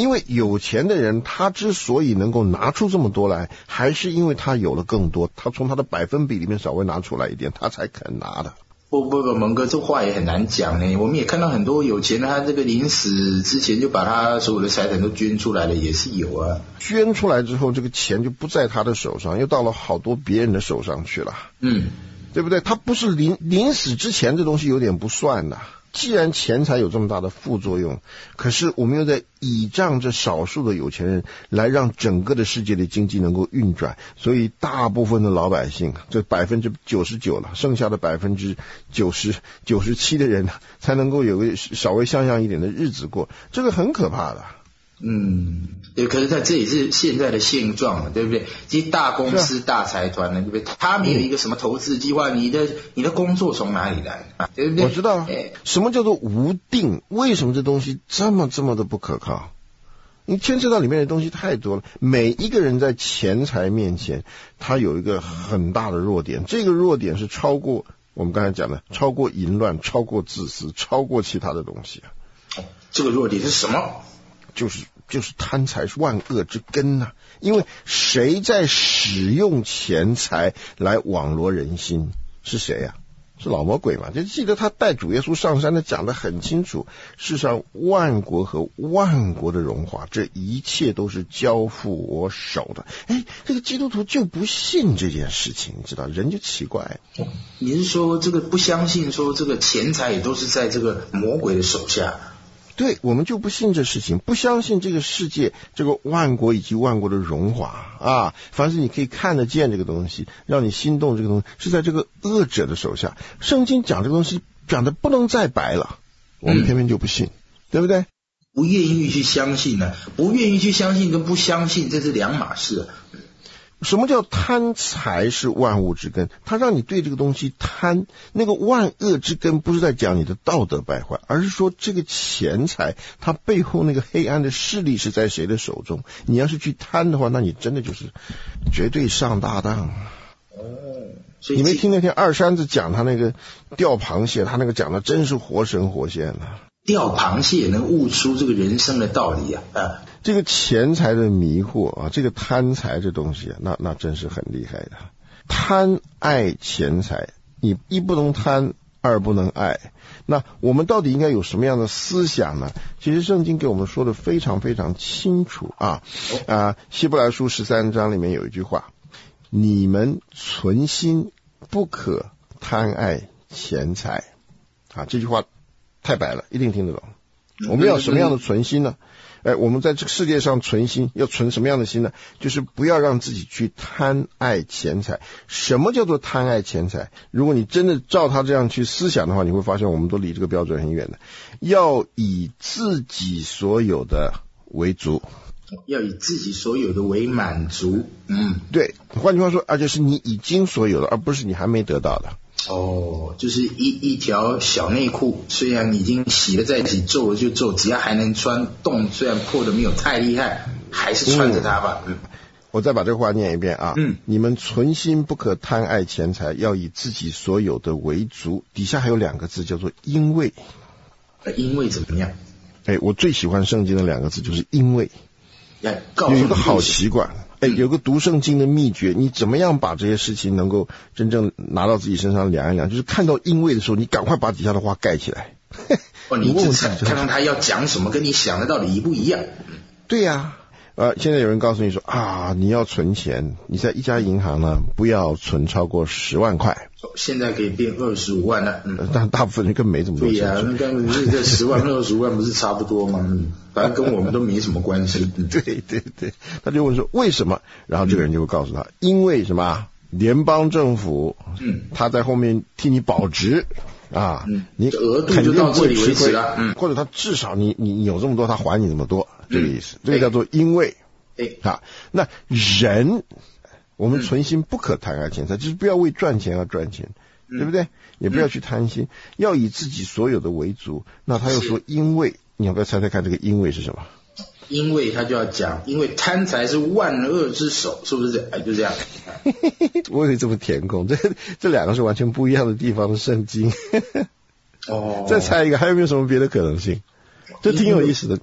因为有钱的人他之所以能够拿出这么多来，还是因为他有了更多，他从他的百分比里面稍微拿出来一点，他才肯拿的。 不不不，蒙哥，这话也很难讲呢。我们也看到很多有钱的，他这个临死之前就把他所有的财产都捐出来了，也是有啊。 捐出来之后，这个钱就不在他的手上，又到了好多别人的手上去了。嗯，对不对？他不是临临死之前，这东西有点不算的。既然钱财有这么大的副作用，可是我们又在倚仗这少数的有钱人来让整个的世界的经济能够运转，所以大部分的老百姓，这百分之九十九了，剩下的百分之九十九十七的人才能够有个稍微像样一点的日子过，这个很可怕的。 嗯，对，可是在这也是现在的现状嘛，对不对？其实大公司、啊、大财团呢，对不对？他没有一个什么投资计划，你的你的工作从哪里来啊？对不对？ 我知道，哎，什么叫做无定？为什么这东西这么这么的不可靠？你牵涉到里面的东西太多了。每一个人在钱财面前，他有一个很大的弱点，这个弱点是超过我们刚才讲的，超过淫乱，超过自私，超过其他的东西啊。 这个弱点是什么？ 就是就是贪财是万恶之根呐、啊！因为谁在使用钱财来网罗人心？是谁呀、啊？是老魔鬼嘛？就记得他带主耶稣上山的讲得很清楚，世上万国和万国的荣华，这一切都是交付我手的。哎，这个基督徒就不信这件事情，你知道，人就奇怪。 你是说这个不相信说这个钱财也都是在这个魔鬼的手下？ 对，我们就不信这事情，不相信这个世界，这个万国以及万国的荣华啊，凡是你可以看得见这个东西，让你心动这个东西，是在这个恶者的手下。圣经讲这个东西讲的不能再白了，我们偏偏就不信，嗯、对不对？ 不愿意去相信呢、啊，不愿意去相信跟不相信这是两码事、啊。 什么叫贪财是万物之根？他让你对这个东西贪，那个万恶之根不是在讲你的道德败坏，而是说这个钱财它背后那个黑暗的势力是在谁的手中。你要是去贪的话，那你真的就是绝对上大当。哦，所以你没听那天二山子讲他那个钓螃蟹，他那个讲的真是活神活现的、啊。 钓螃蟹能悟出这个人生的道理啊！啊， 这个钱财的迷惑啊，这个贪财这东西啊，那那真是很厉害的。贪爱钱财，你一不能贪，二不能爱。那我们到底应该有什么样的思想呢？其实圣经给我们说的非常非常清楚啊啊！希伯来书十三章里面有一句话：你们存心不可贪爱钱财啊！这句话太白了，一定听得懂。我们要什么样的存心呢？哎，我们在这个世界上存心，要存什么样的心呢？就是不要让自己去贪爱钱财。什么叫做贪爱钱财？如果你真的照他这样去思想的话，你会发现我们都离这个标准很远的。要以自己所有的为足， 要以自己所有的为满足。嗯， 对，换句话说，而且是你已经所有的，而不是你还没得到的。 哦，就是一一条小内裤，虽然已经洗了再洗，皱了就皱，只要还能穿，洞虽然破的没有太厉害，还是穿着它吧。嗯， 我再把这个话念一遍啊。嗯，你们存心不可贪爱钱财，要以自己所有的为足。底下还有两个字叫做因为。 因为怎么样？ 哎，我最喜欢圣经的两个字就是因为。 告诉有一个好习惯。哎，有个读圣经的秘诀，你怎么样把这些事情能够真正拿到自己身上量一量？就是看到因为的时候，你赶快把底下的话盖起来。 哦，你问看看他要讲什么，跟你想的到底一不一样？ 对呀、啊，呃，现在有人告诉你说啊，你要存钱，你在一家银行呢，不要存超过十万块。 现在可以变二十五万了，嗯， 但大部分人根本没这么多钱。 对呀、啊，那根本这十万跟二十五万不是差不多吗？嗯，反正跟我们都没什么关系。嗯、 对对对，他就问说为什么？然后这个人就会告诉他，嗯、因为什么？联邦政府，嗯，他在后面替你保值啊，嗯，你额度就到这里为止了， 嗯，或者他至少你你你有这么多，他还你这么多，这个意思，这个叫做因为， 哎啊，那人。我们存心不可贪爱钱财，就是不要为赚钱而赚钱，嗯、对不对？也不要去贪心，嗯、要以自己所有的为足。那他又说，因为你要不要猜猜看，这个因为是什么？ 因为他就要讲，因为贪财是万恶之首，是不是？哎，就这样。 我以为这么填空，这这两个是完全不一样的地方的圣经。 哦， 再猜一个，还有没有什么别的可能性？这挺有意思的。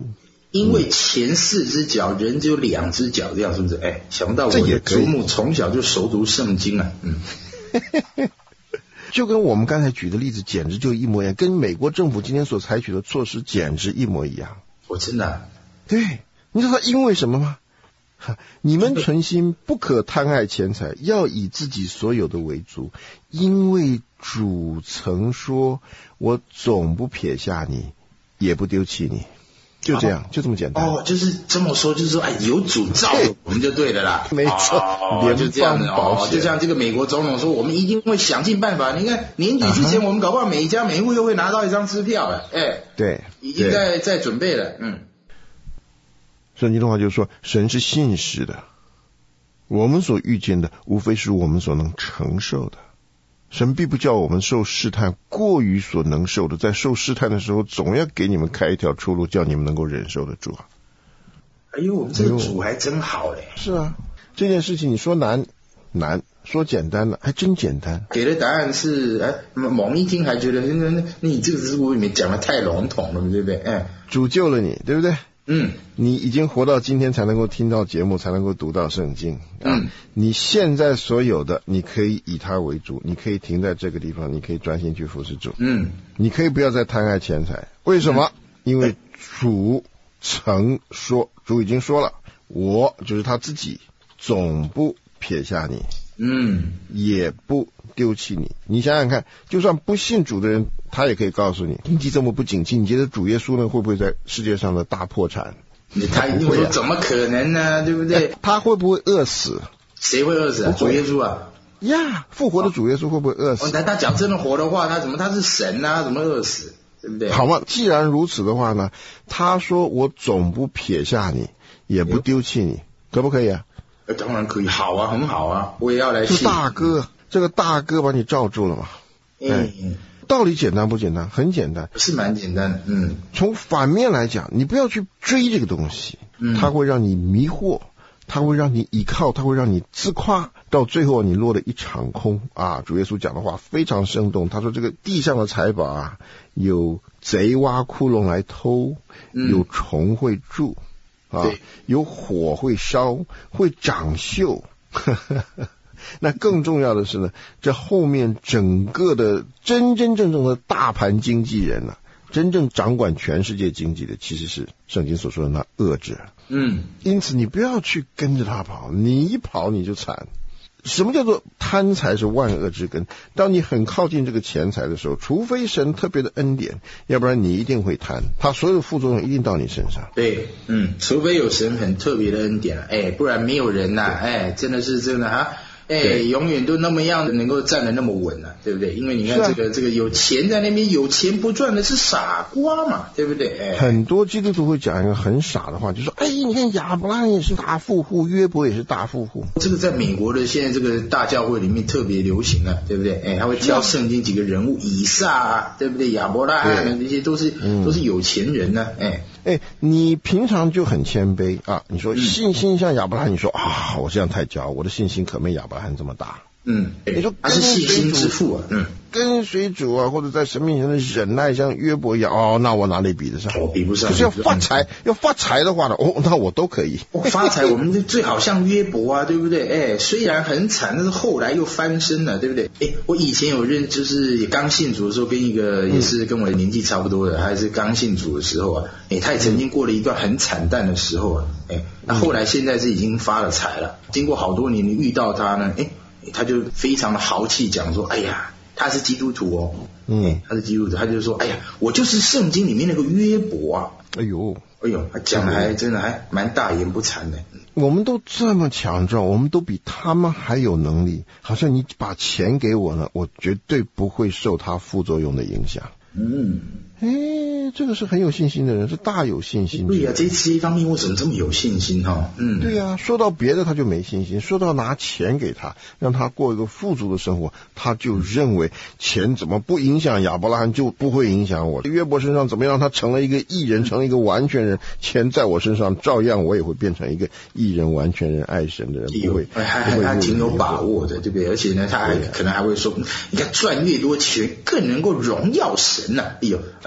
因为前四只脚，人只有两只脚，这样是不是？哎，想不到我的祖母从小就熟读圣经啊，嗯。 就跟我们刚才举的例子简直就一模一样，跟美国政府今天所采取的措施简直一模一样。 我真的、啊、 对，你知道他因为什么吗？你们存心不可贪爱钱财，要以自己所有的为足，因为主曾说，我总不撇下你，也不丢弃你。就这样、哦、就这么简单。 哦，就是这么说，就是说，哎，有主照我们就对了啦。 没错， 哦、就这样的哦，就像这个美国总统说，我们一定会想尽办法。你看年底之前，我们搞不好每一家每一户又会拿到一张支票了。哎， 对， 已经在在准备了。嗯， 圣经的话就是说，神是信实的，我们所遇见的，无非是我们所能承受的。神必不叫我们受试探过于所能受的，在受试探的时候，总要给你们开一条出路，叫你们能够忍受得住啊。 哎呦，我们这个主还真好嘞。 是啊，这件事情你说难难，说简单了还真简单。 给的答案是，哎，猛一听还觉得，那那你这个字里面讲的太笼统了，对不对？哎， 主救了你，对不对？ 嗯， 你已经活到今天才能够听到节目，才能够读到圣经啊。 嗯， 你现在所有的，你可以以它为主，你可以停在这个地方，你可以专心去服侍主。 嗯， 你可以不要再贪爱钱财，为什么？嗯、因为主曾说，主已经说了，我就是他自己，总不撇下你， 嗯， 也不丢弃你。你想想看，就算不信主的人，他也可以告诉你，经济这么不景气，你觉得主耶稣呢会不会在世界上的大破产？ 他一定会说怎么可能呢？对不对？ 他会不会饿死？ 谁会饿死啊？主耶稣啊！ 呀，复活的主耶稣会不会饿死？ 哦，他他讲真的活的话，他怎么他是神啊？怎么饿死？对不对？ 好嘛，既然如此的话呢，他说我总不撇下你，也不丢弃你，可不可以啊？ 呃，当然可以，好啊，很好啊，我也要来信。 就大哥，这个大哥把你罩住了嘛？ 嗯。 嗯，道理简单不简单？很简单， 是蛮简单的。嗯， 从反面来讲，你不要去追这个东西， 嗯， 它会让你迷惑，它会让你依靠，它会让你自夸，到最后你落得一场空啊！主耶稣讲的话非常生动，他说这个地上的财宝啊，有贼挖窟窿来偷， 嗯、 有虫会蛀啊，有火会烧，会长锈。那更重要的是呢，这后面整个的真真正正的大盘经纪人啊，真正掌管全世界经济的，其实是圣经所说的那恶者。 嗯， 因此你不要去跟着他跑，你一跑你就惨。什么叫做贪财是万恶之根？当你很靠近这个钱财的时候，除非神特别的恩典，要不然你一定会贪，他所有的副作用一定到你身上。 对，嗯，除非有神很特别的恩典，哎，不然没有人呐、啊，哎，真的是真的啊。哎，永远都那么样的能够站得那么稳啊，对不对？因为你看这个、啊、这个有钱在那边，有钱不赚的是傻瓜嘛，对不对？哎， 很多基督徒会讲一个很傻的话，就说：哎，你看亚伯拉罕也是大富户，约伯也是大富户。 这个在美国的现在这个大教会里面特别流行啊，对不对？哎，他会挑圣经几个人物，以撒啊，对不对？亚伯拉罕这些都是、嗯、都是有钱人呢、啊，哎。 哎，你平常就很谦卑啊！你说信心像亚伯拉罕，你说啊，我这样太骄傲，我的信心可没亚伯拉罕这么大。 嗯， 你说他是信心之父啊，嗯， 跟随主啊，或者在神面前的忍耐像约伯一样，哦，那我哪里比得上？ 我比不上。 就是要发财，要发财的话呢，哦，那我都可以。 哦、发财，我们最好像约伯啊，对不对？哎，虽然很惨，但是后来又翻身了，对不对？哎，我以前有认，就是也刚信主的时候，跟一个也是跟我年纪差不多的，还是刚信主的时候啊，哎，他也曾经过了一段很惨淡的时候啊，哎，那后来现在是已经发了财了，经过好多年，你遇到他呢，哎。他就非常的豪气讲说，哎呀，他是基督徒哦， 嗯， 他是基督徒，他就说，哎呀，我就是圣经里面那个约伯啊， 哎呦， 哎呦，他讲的还真的还蛮大言不惭的。 我们都这么强壮，我们都比他们还有能力，好像你把钱给我呢，我绝对不会受他副作用的影响。 嗯， 哎，这个是很有信心的人，是大有信心。 对呀、啊，这这一方面为什么这么有信心哈？嗯， 对呀、啊，说到别的他就没信心，说到拿钱给他，让他过一个富足的生活，他就认为钱怎么不影响亚伯拉罕就不会影响我。约伯身上怎么样让他成了一个义人，成了一个完全人，钱在我身上照样我也会变成一个义人、完全人、爱神的人，不会， 还还还挺有把握的，对不对？而且呢，他还可能还会说，你看赚越多钱更能够荣耀神呐、啊，哎呦。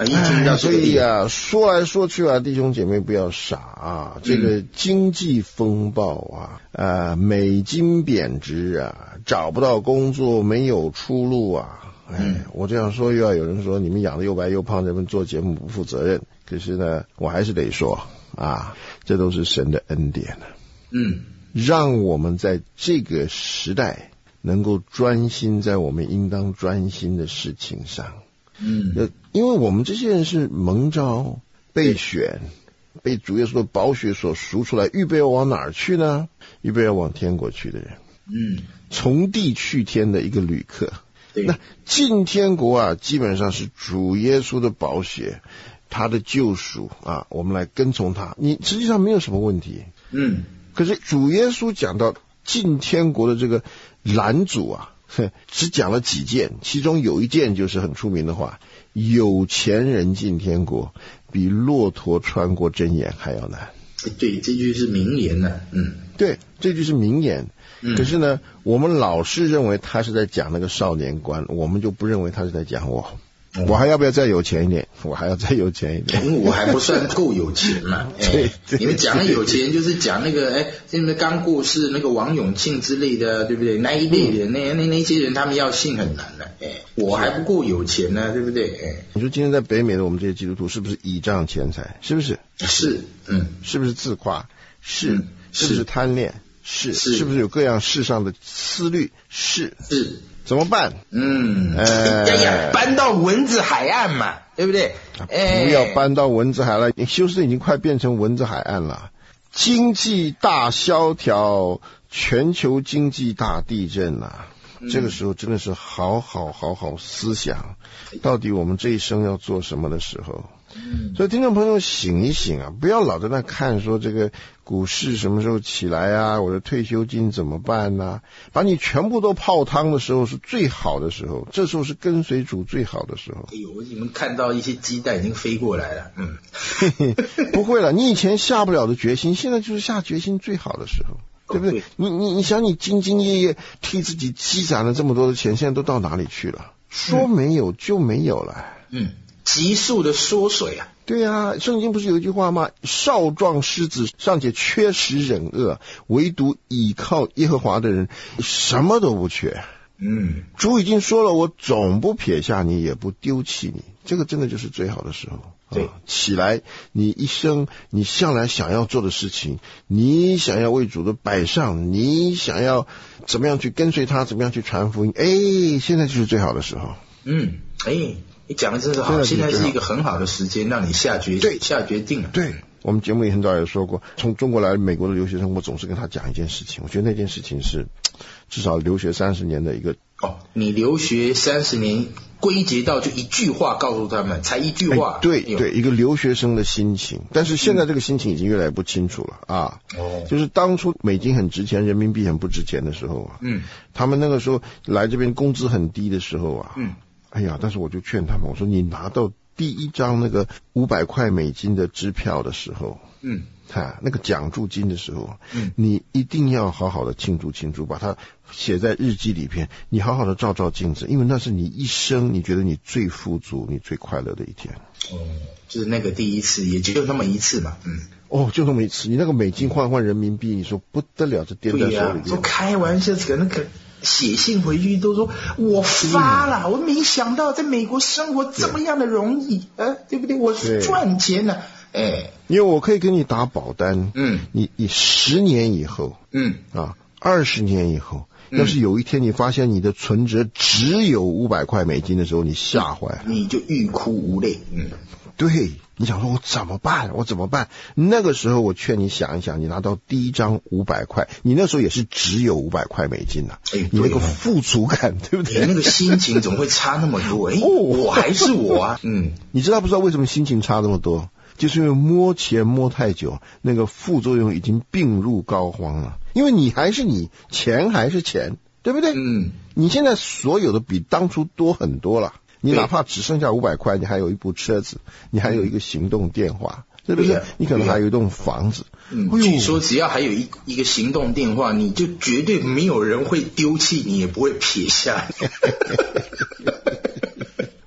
啊，一听到这个， 所以啊，说来说去啊，弟兄姐妹不要傻啊，这个经济风暴啊，呃，美金贬值啊，找不到工作，没有出路啊。哎，我这样说又要有人说你们养得又白又胖，人们做节目不负责任。可是呢，我还是得说啊，这都是神的恩典啊。 嗯， 让我们在这个时代能够专心在我们应当专心的事情上。 嗯， 因为我们这些人是蒙召、被选、被主耶稣的宝血所赎出来，预备要往哪儿去呢？预备要往天国去的人。 嗯， 从地去天的一个旅客。那进天国啊，基本上是主耶稣的宝血，他的救赎啊，我们来跟从他，你实际上没有什么问题。 嗯， 可是主耶稣讲到进天国的这个拦阻啊，只讲了几件，其中有一件就是很出名的话：有钱人进天国，比骆驼穿过针眼还要难。 对，这句是名言呢、啊。嗯， 对，这句是名言。 嗯、 可是呢，我们老是认为他是在讲那个少年官，我们就不认为他是在讲我。嗯、我还要不要再有钱一点？我还要再有钱一点， 因为我还不算够有钱嘛。 对、 哎，你们讲的有钱就是讲那个哎，现在刚过世那个王永庆之类的，对不对？那一类的、嗯、那那那些人，他们要信很难的。哎，我还不够有钱呢，对不对？哎， 你说今天在北美的我们这些基督徒，是不是倚仗钱财？是不是？ 是，嗯， 是不是自夸？是， 嗯、 是不是贪恋？是， 是， 是不是有各样世上的思虑？是， 是， 怎么办？ 嗯， 呃， 哎呀，搬到蚊子海岸嘛，对不对？ 不要搬到蚊子海岸，休斯顿已经快变成蚊子海岸了。经济大萧条，全球经济大地震啊！嗯、这个时候真的是好好好好思想，到底我们这一生要做什么的时候。 嗯、 所以听众朋友醒一醒啊，不要老在那看说这个股市什么时候起来啊，我的退休金怎么办啊，把你全部都泡汤的时候是最好的时候，这时候是跟随主最好的时候。 哎呦，你们看到一些鸡蛋已经飞过来了。嗯， 不会了，你以前下不了的决心，现在就是下决心最好的时候，对不对？哦、对，你你你想，你兢兢业业替自己积攒了这么多的钱，现在都到哪里去了？说没有就没有了。 嗯，急速的缩水啊。 对啊，圣经不是有一句话吗？少壮狮子尚且缺食忍饿，唯独倚靠耶和华的人什么都不缺。 嗯， 主已经说了，我总不撇下你，也不丢弃你。这个真的就是最好的时候。 对、 啊，起来，你一生你向来想要做的事情，你想要为主的摆上，你想要怎么样去跟随他，怎么样去传福音，哎，现在就是最好的时候。 嗯，哎，你讲的真是好，现在是一个很好的时间让你下决对下决定了。 对，我们节目也很早也说过，从中国来美国的留学生，我总是跟他讲一件事情，我觉得那件事情是至少留学三十年的一个。 哦，你留学三十年，归结到就一句话告诉他们，才一句话。 哎、对对，一个留学生的心情，但是现在这个心情已经越来越不清楚了、嗯、啊。 哦， 就是当初美金很值钱，人民币很不值钱的时候啊， 嗯， 他们那个时候来这边工资很低的时候啊， 嗯， 哎呀，但是我就劝他们，我说你拿到第一张那个五百块美金的支票的时候， 嗯。 啊，那个奖助金的时候， 嗯， 你一定要好好的庆祝庆祝，把它写在日记里边，你好好的照照镜子，因为那是你一生你觉得你最富足、你最快乐的一天。 哦，就是那个第一次，也就那么一次嘛，嗯。 哦，就那么一次，你那个美金换换人民币，你说不得了，这掂在手里边。 对呀、啊，说开玩笑，这个那个写信回去都说我发了，我没想到在美国生活这么样的容易，呃，对不对？我赚钱了。哎， 因为我可以给你打保单， 嗯， 你你十年以后， 嗯啊，二十年以后，嗯、要是有一天你发现你的存折只有五百块美金的时候，你吓坏了， 你就欲哭无泪，嗯， 对，你想说我怎么办？我怎么办？那个时候我劝你想一想，你拿到第一张五百块，你那时候也是只有五百块美金呐、啊， 哎， 你那个富足感，对不对？ 你那个心情怎么会差那么多？哎，哦、我还是我啊，嗯， 你知道不知道为什么心情差那么多？就是因为摸钱摸太久，那个副作用已经病入膏肓了。因为你还是你，钱还是钱，对不对？ 嗯， 你现在所有的比当初多很多了。你哪怕只剩下五百块，你还有一部车子，你还有一个行动电话，对不对？对你可能还有一栋房子。 嗯，据说只要还有一一个行动电话，你就绝对没有人会丢弃你，也不会撇下你。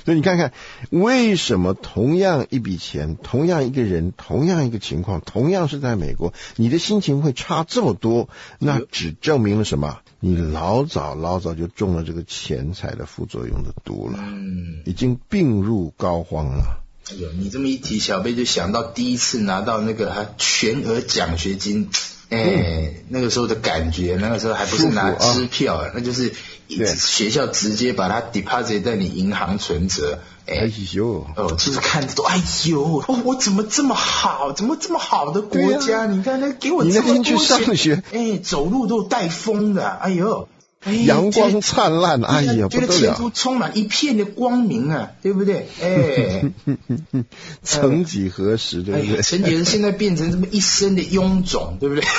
所以你看看，为什么同样一笔钱，同样一个人，同样一个情况，同样是在美国，你的心情会差这么多？那只证明了什么？你老早老早就中了这个钱财的副作用的毒了，嗯，已经病入膏肓了。 哎呦，你这么一提，小贝就想到第一次拿到那个还全额奖学金，哎、嗯，那个时候的感觉，那个时候还不是拿支票，啊、那就是学校直接把它 deposit 在你银行存折。 哎呦， 哦，就是看着都哎呦，哦，我怎么这么好，怎么这么好的国家？啊、你看那给我这么多钱， 你那天去上学， 哎，走路都带风的，哎呦。哎、 阳光灿烂，哎呀， 觉得前途充满一片的光明啊，对不对？哎， 曾几何时，对不对？ 哎、曾几何时，现在变成这么一身的臃肿，对不对？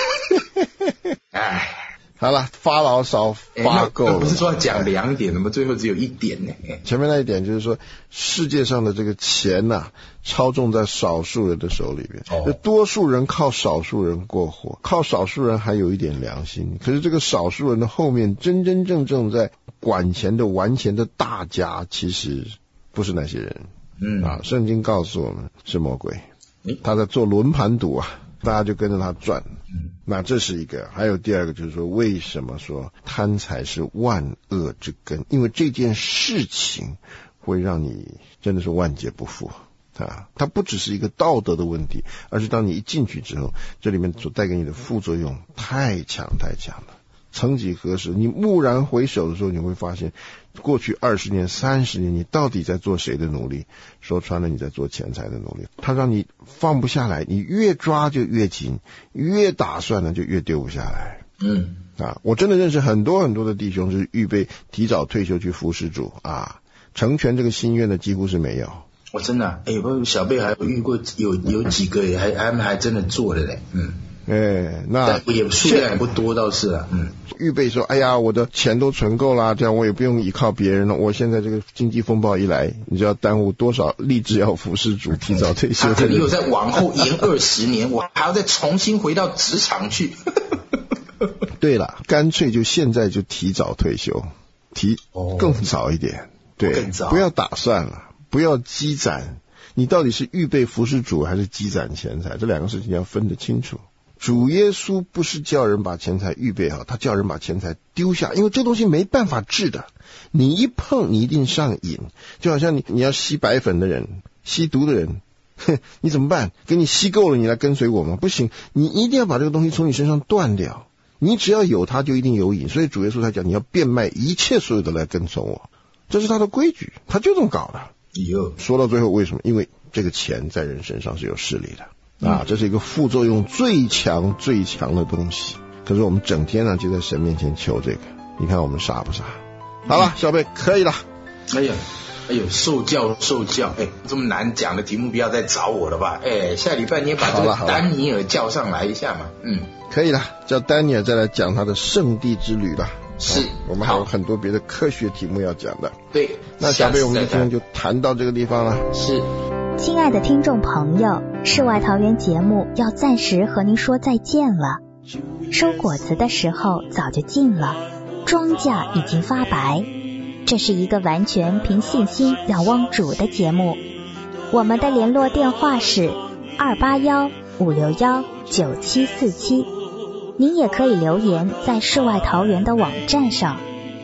哎， 好了，发牢骚发够了。 不是说要讲两点，怎么最后只有一点呢？ 前面那一点就是说，世界上的这个钱呐、啊，操纵在少数人的手里边。哦，多数人靠少数人过活，靠少数人还有一点良心。可是这个少数人的后面，真真正正在管钱的、玩钱的大家，其实不是那些人。嗯啊，圣经告诉我们是魔鬼，他在做轮盘赌啊。大家就跟着他转，那这是一个。还有第二个就是说，为什么说贪财是万恶之根？因为这件事情会让你真的是万劫不复啊！它不只是一个道德的问题，而是当你一进去之后，这里面所带给你的副作用太强太强了。曾几何时，你蓦然回首的时候，你会发现过去二十年、三十年，你到底在做谁的努力？说穿了，你在做钱财的努力。它让你放不下来，你越抓就越紧，越打算呢就越丢不下来。嗯，啊，我真的认识很多很多的弟兄是预备提早退休去服侍主啊，成全这个心愿的几乎是没有。 我、哦、真的、啊，哎，我小贝还有遇过有有几个还他们还真的做了嘞，嗯。 哎，那也数量也不多，倒是啊，嗯， 预备说，哎呀，我的钱都存够了，这样我也不用依靠别人了。我现在这个经济风暴一来，你知道耽误多少立志要服侍主、提早退休？ 他又再往后延二十年，我还要再重新回到职场去。 对了，干脆就现在就提早退休，提更早一点，对， 更早， 不要打算了，不要积攒。你到底是预备服侍主还是积攒钱财？这两个事情要分得清楚。主耶稣不是叫人把钱财预备好，他叫人把钱财丢下，因为这东西没办法治的，你一碰你一定上瘾。就好像你你要吸白粉的人，吸毒的人，哼，你怎么办？给你吸够了，你来跟随我吗？不行，你一定要把这个东西从你身上断掉。你只要有它，就一定有瘾。所以主耶稣才讲，你要变卖一切所有的来跟从我，这是他的规矩，他就这么搞的。说到最后，为什么？因为这个钱在人身上是有势力的。啊，这是一个副作用最强最强的东西。可是我们整天呢就在神面前求这个，你看我们傻不傻？好了，小贝可以了。 哎呀，哎呦，受教受教，哎，这么难讲的题目不要再找我了吧？哎，下礼拜你也把这个丹尼尔叫上来一下嘛。嗯， 可以了，叫丹尼尔再来讲他的圣地之旅了。 是、哦， 我们还有很多别的科学题目要讲的。 对， 那小贝我们今天就谈到这个地方了。 是。 亲爱的听众朋友，世外桃源节目要暂时和您说再见了。收果子的时候早就近了，庄稼已经发白。这是一个完全凭信心仰望主的节目。我们的联络电话是二八一五六一九七四七，您也可以留言在世外桃源的网站上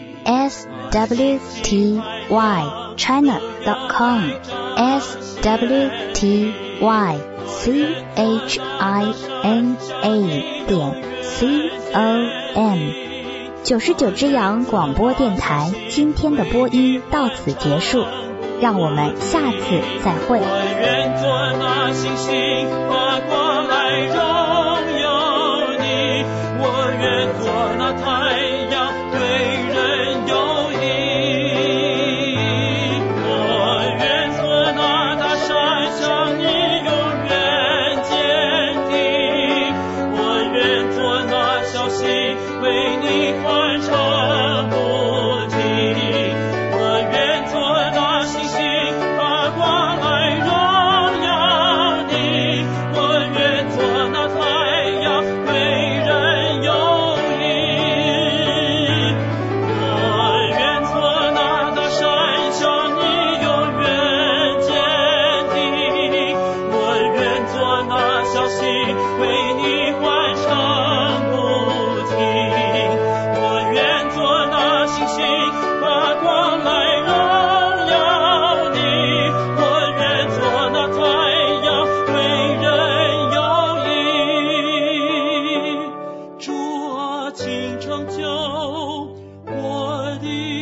s w t y china dot com s w t y c h i n a 点 c o m。 九十九只羊广播电台今天的播音到此结束，让我们下次再会。 我愿做那星星发光来荣耀你，我愿做那太阳对人有益，我愿做那大山向你永远坚定，我愿做那小溪为你欢唱不停，我愿做那星星发光来荣耀你，我愿做那太阳为人有益， 请成就我的